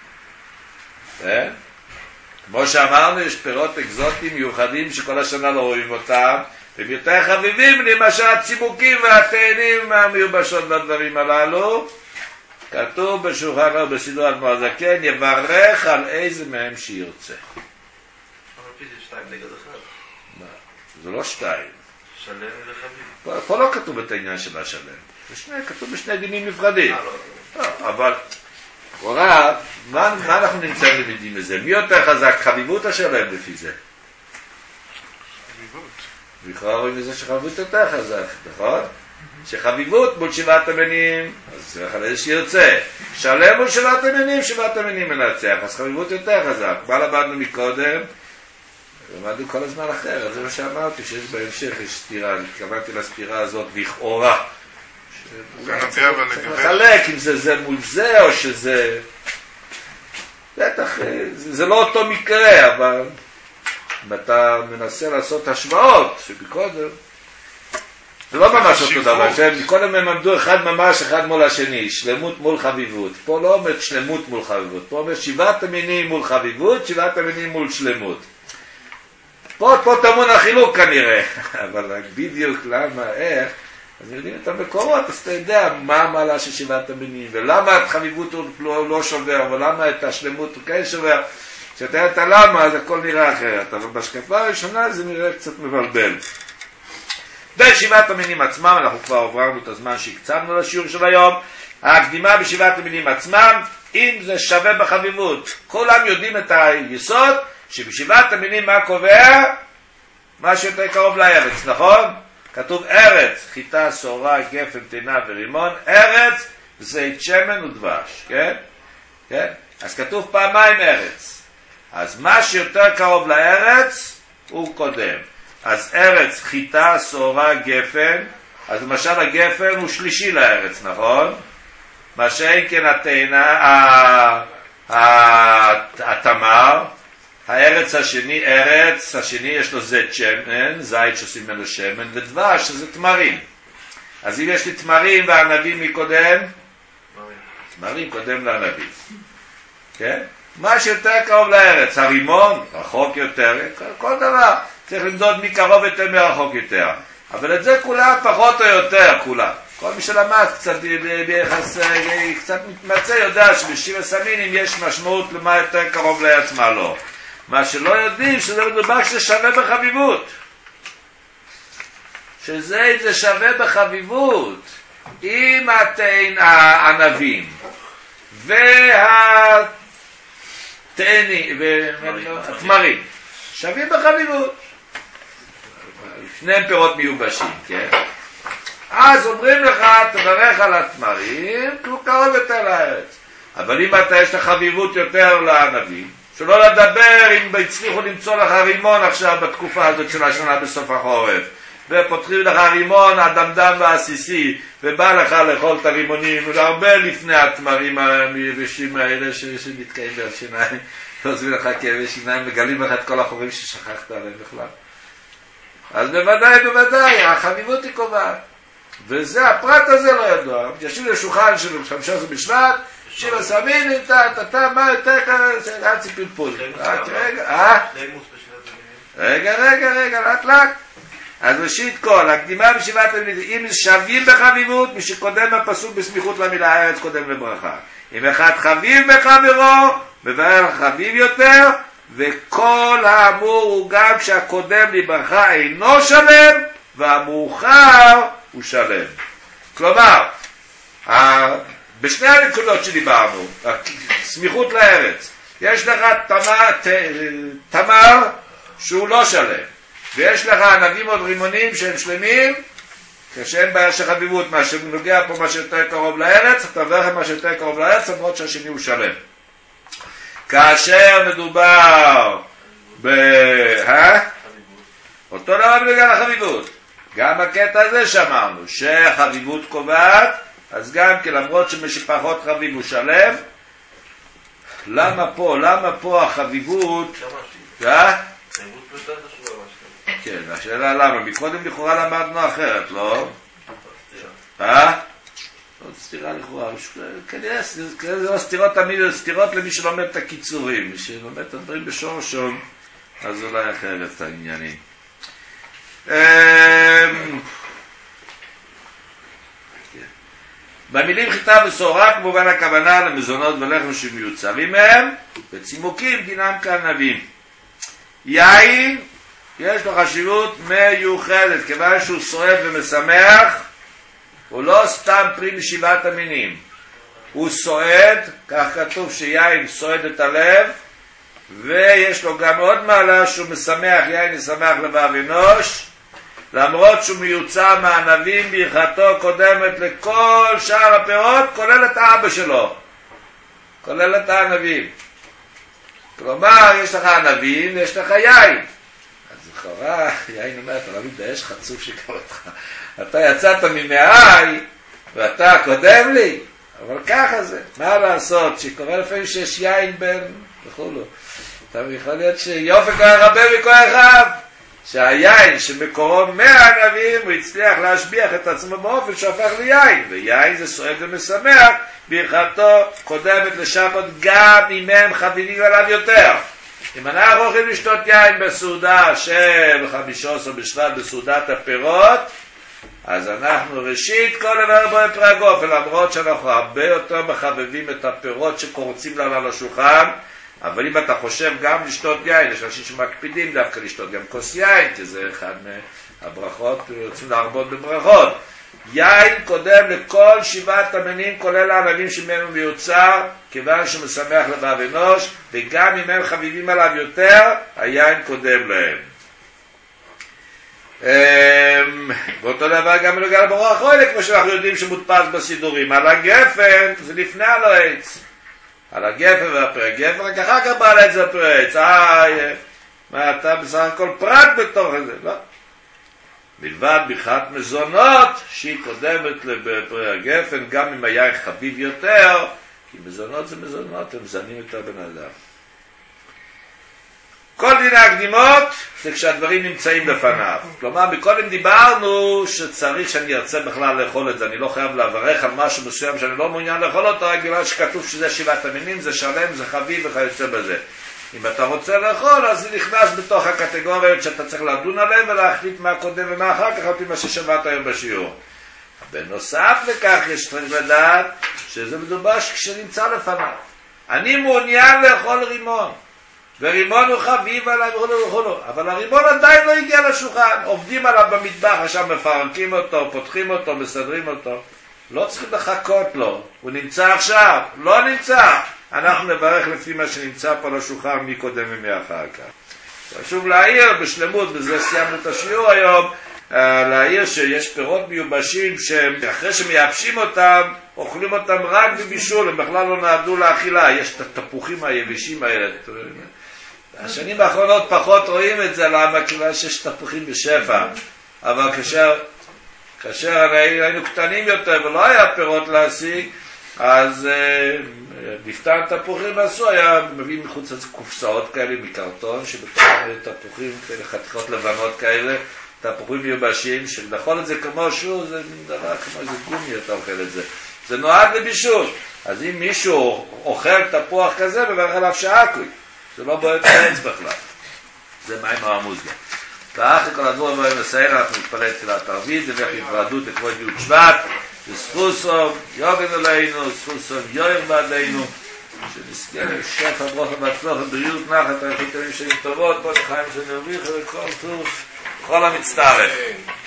כן? כמו שאמרנו, יש פירות אקזוטיים מיוחדים שכל השנה לא רואים אותם, והם יותר חביבים למשל הצימוקים והתאנים המיובשות לדברים הללו. כתוב בשולחן ערוך בסידור האדמו"ר הזקן, יברך על איזה מהם שירצה. אבל פי זה שתיים נגד אחד. מה? זה לא שתיים. שלם וחביב. פה, פה לא כתוב את העניין של השלם. בשני, כתוב בשני דינים נפרדים. לא, אבל קורא, מה, מה אנחנו נמצאים למידים לזה? מי יותר חזק? חביבות השלם לפי זה? חביבות. בכלל רואים לזה שחביבות יותר חזק, נכון? שחביבות מול שבעת המינים, אז צריך על איזה שירצה. שלם מול שבעת המינים, שבעת המינים מנצח, אז חביבות יותר חזק. מה למדנו מקודם? למדנו כל הזמן אחר, זה מה שאמרתי, שיש בהמשך, יש סתירה, התכוונתי לסתירה הזאת לכאורה. צריך לחלק אם זה זה מול זה או שזה... בטח, זה, זה לא אותו מקרה, אבל אם אתה מנסה לעשות השוואות, שבקודם, זה לא ממש אותו דבר, שקודם הם עמדו אחד ממש, אחד מול השני, שלמות מול חביבות. פה לא אומר שלמות מול חביבות, פה אומר שבעת המינים מול חביבות, שבעת המינים מול שלמות. פה, פה תמון החילוק כנראה, אבל בדיוק למה, איך, אז יודעים את המקורות, אז אתה יודע מה המעלה של שבעת המינים, ולמה את חביבות הוא לא, לא שובר, ולמה את השלמות הוא כן שובר. כשאתה יודע את הלמה, אז הכל נראה אחרת, אבל בשקפה הראשונה זה נראה קצת מבלבל. בשבעת המינים עצמם, אנחנו כבר עברנו את הזמן שהקצבנו לשיעור של היום, ההקדימה בשבעת המינים עצמם, אם זה שווה בחביבות. כולם יודעים את היסוד, שבשבעת המינים מה קובע? מה שיותר קרוב לארץ, נכון? כתוב ארץ, חיטה, סורה, גפן, תינה ורימון, ארץ, זית שמן ודבש, כן? כן? אז כתוב פעמיים ארץ. אז מה שיותר קרוב לארץ, הוא קודם. אז ארץ, חיטה, סורה, גפן, אז למשל הגפן הוא שלישי לארץ, נכון? מה שאין כן התינה, התמר, הארץ השני, ארץ השני יש לו זית שמן, זית שעושים ממנו שמן, ודבש שזה תמרים. אז אם יש לי תמרים והענבים מקודם, תמרים קודם לענבים. כן? מה שיותר קרוב לארץ, הרימון, רחוק יותר, כל דבר. צריך למדוד מי קרוב יותר מרחוק יותר. אבל את זה כולם פחות או יותר, כולם. כל מי שלמד קצת ביחס, קצת מתמצא יודע שבשיבה סמינים יש משמעות למה יותר קרוב לארץ מה לא. מה שלא יודעים שזה מדובר שזה שווה בחביבות. שזה זה שווה בחביבות. אם התאין הענבים והתמרים תאני ותמרים, שווים בחביבות. שניהם פירות מיובשים, כן? אז אומרים לך, תברך על התמרים, כי הוא קרוב יותר לארץ. אבל אם אתה יש לך חביבות יותר לענבים, שלא לדבר אם הצליחו למצוא לך רימון עכשיו בתקופה הזאת של השנה בסוף החורף, ופותחים לך רימון הדמדם והעסיסי, ובא לך לאכול את הרימונים, הרבה לפני התמרים היבשים האלה שנתקעים בשיניים, ועוזבים לך כאבי שיניים, מגלים לך את כל החורים ששכחת עליהם בכלל. אז בוודאי, בוודאי, החביבות היא קובעת. וזה, הפרט הזה לא ידוע. ישיב לשולחן של חמישה עשר בשנת, שיבה סמין, אתה, אתה, מה יותר ככה, זה היה ציפים פול. רגע, אה? רגע, רגע, רגע, לאט לאט. אז ראשית כל, הקדימה בשבעת המילים, אם שווים בחביבות, מי שקודם בפסוק בסמיכות למילה הארץ קודם לברכה. אם אחד חביב בחברו, מבאר חביב יותר, וכל האמור הוא גם שהקודם לברכה אינו שלם, והמאוחר הוא שלם. כלומר, בשני הנקודות שדיברנו, סמיכות לארץ, יש לך תמר, תמר שהוא לא שלם, ויש לך ענבים עוד רימונים שהם שלמים, כשאין בעיה של חביבות, מה שנוגע פה מה שיותר קרוב לארץ, אתה מברך מה שיותר קרוב לארץ, למרות שהשני הוא שלם. כאשר מדובר ב... אה? אותו דבר בגלל החביבות. גם בקטע הזה שאמרנו, שהחביבות קובעת, אז גם כי למרות שמשפחות חביב הוא שלם, למה פה, למה פה החביבות... אה? כן, השאלה למה, מקודם לכאורה למדנו אחרת, לא? אה? עוד סתירה לכאורה, כנראה זה לא סתירות תמיד, זה סתירות למי שלומד את הקיצורים, מי שלומד את הדברים בשורשום, אז אולי אחרת את העניינים. במילים חיטה וסורה כמובן הכוונה למזונות ולחם שמיוצבים מהם, בצימוקים דינם כענבים. יין יש לו חשיבות מיוחדת, כיוון שהוא סועד ומשמח, הוא לא סתם פרי משבעת המינים, הוא סועד, כך כתוב שיין סועד את הלב, ויש לו גם עוד מעלה שהוא משמח, יין ישמח לבב אנוש, למרות שהוא מיוצא מענבים, ברכתו קודמת לכל שאר הפירות, כולל את האבא שלו, כולל את הענבים. כלומר, יש לך ענבים ויש לך יין. אז לכאורה, יין אומר, אתה לא מתבייש חצוף שקרא אותך. אתה יצאת ממאי, ואתה קודם לי. אבל ככה זה. מה לעשות? שקורה לפעמים שיש יין בין, וכולו. אתה יכול להיות שיופי כוח רבה מכוח אחיו. שהיין שמקורו מהענבים, הוא הצליח להשביח את עצמו באופן שהפך ליין. ויין זה סועד ומשמח, ברכתו קודמת לשבת גם אם הם חביבים עליו יותר. אם אנחנו הולכים לשתות יין בסעודה של חמישה עשר בשנת בסעודת הפירות, אז אנחנו ראשית כל דבר בו פרגוף, ולמרות שאנחנו הרבה יותר מחבבים את הפירות שקורצים לנו על השולחן, אבל אם אתה חושב גם לשתות יין, יש אנשים שמקפידים דווקא לשתות גם כוס יין, כי זה אחד מהברכות, רוצים להרבות בברכות. יין קודם לכל שבעת המינים, כולל הענבים שמהם מיוצר, כיוון שמשמח לבב אנוש, וגם אם הם חביבים עליו יותר, היין קודם להם. ואותו דבר גם בנוגע לברוך החולה, כמו שאנחנו יודעים שמודפס בסידורים. על הגפן, זה לפני הלועץ. על הגפן והפרק. גפן רק אחר כך בא לעץ הפרץ. אה, מה אתה בסך הכל פרט בתוך זה? לא. מלבד ברכת מזונות, שהיא קודמת לפרי הגפן, גם אם היה חביב יותר, כי מזונות זה מזונות, הם מזנים יותר בן אדם. כל דיני הקדימות זה כשהדברים נמצאים לפניו. כלומר, מקודם דיברנו שצריך שאני ארצה בכלל לאכול את זה, אני לא חייב לברך על משהו מסוים שאני לא מעוניין לאכול אותו, רק בגלל שכתוב שזה שבעת המינים, זה שלם, זה חביב וכיוצא בזה. אם אתה רוצה לאכול, אז זה נכנס בתוך הקטגוריות שאתה צריך לדון עליהן ולהחליט מה קודם ומה אחר כך, על פי מה ששמעת היום בשיעור. בנוסף לכך יש צריך לדעת שזה מדובר כשנמצא לפניו. אני מעוניין לאכול רימון, ורימון הוא חביב עליו וכו' וכו', אבל הרימון עדיין לא הגיע לשולחן, עובדים עליו במטבח, עכשיו מפרקים אותו, פותחים אותו, מסדרים אותו, לא צריכים לחכות לו, הוא נמצא עכשיו, לא נמצא, אנחנו נברך לפי מה שנמצא פה לשולחן מקודם ומאחר כך. חשוב להעיר בשלמות, בזה סיימנו את השיעור היום, להעיר שיש פירות מיובשים שאחרי שמייבשים אותם, אוכלים אותם רק בבישול, הם בכלל לא נועדו לאכילה. יש את התפוחים היבשים האלה. השנים האחרונות פחות רואים את זה, למה? כיוון שיש תפוחים בשפע. אבל כאשר, כאשר היינו קטנים יותר ולא היה פירות להשיג, אז לפתן תפוחים עשו, היה מביא מחוץ לזה קופסאות כאלה מקרטון, שבתוכם תפוחים כאלה, חתיכות לבנות כאלה, תפוחים מיובשים, שלאכול את זה כמו שהוא, זה דבר כמו איזה גומי, אתה אוכל את זה. זה נועד לבישול. אז אם מישהו אוכל תפוח כזה, מברך עליו שעקוי. זה לא בועט העץ בכלל. זה מים הרמוזגה. ואחרי כל הדברים הבאים לסייל, אנחנו נתפלל תפילת ערבית, זה ואיך התוועדות לכבוד י' שבט, וסחוסום, יוגן עלינו, סחוסום, יויר בעדינו, שנזכה לשפע ברכה והצלחה, בריאות נחת, החיתונים שלי טובות, כל החיים שנרוויח וכל טוב, כל המצטרף.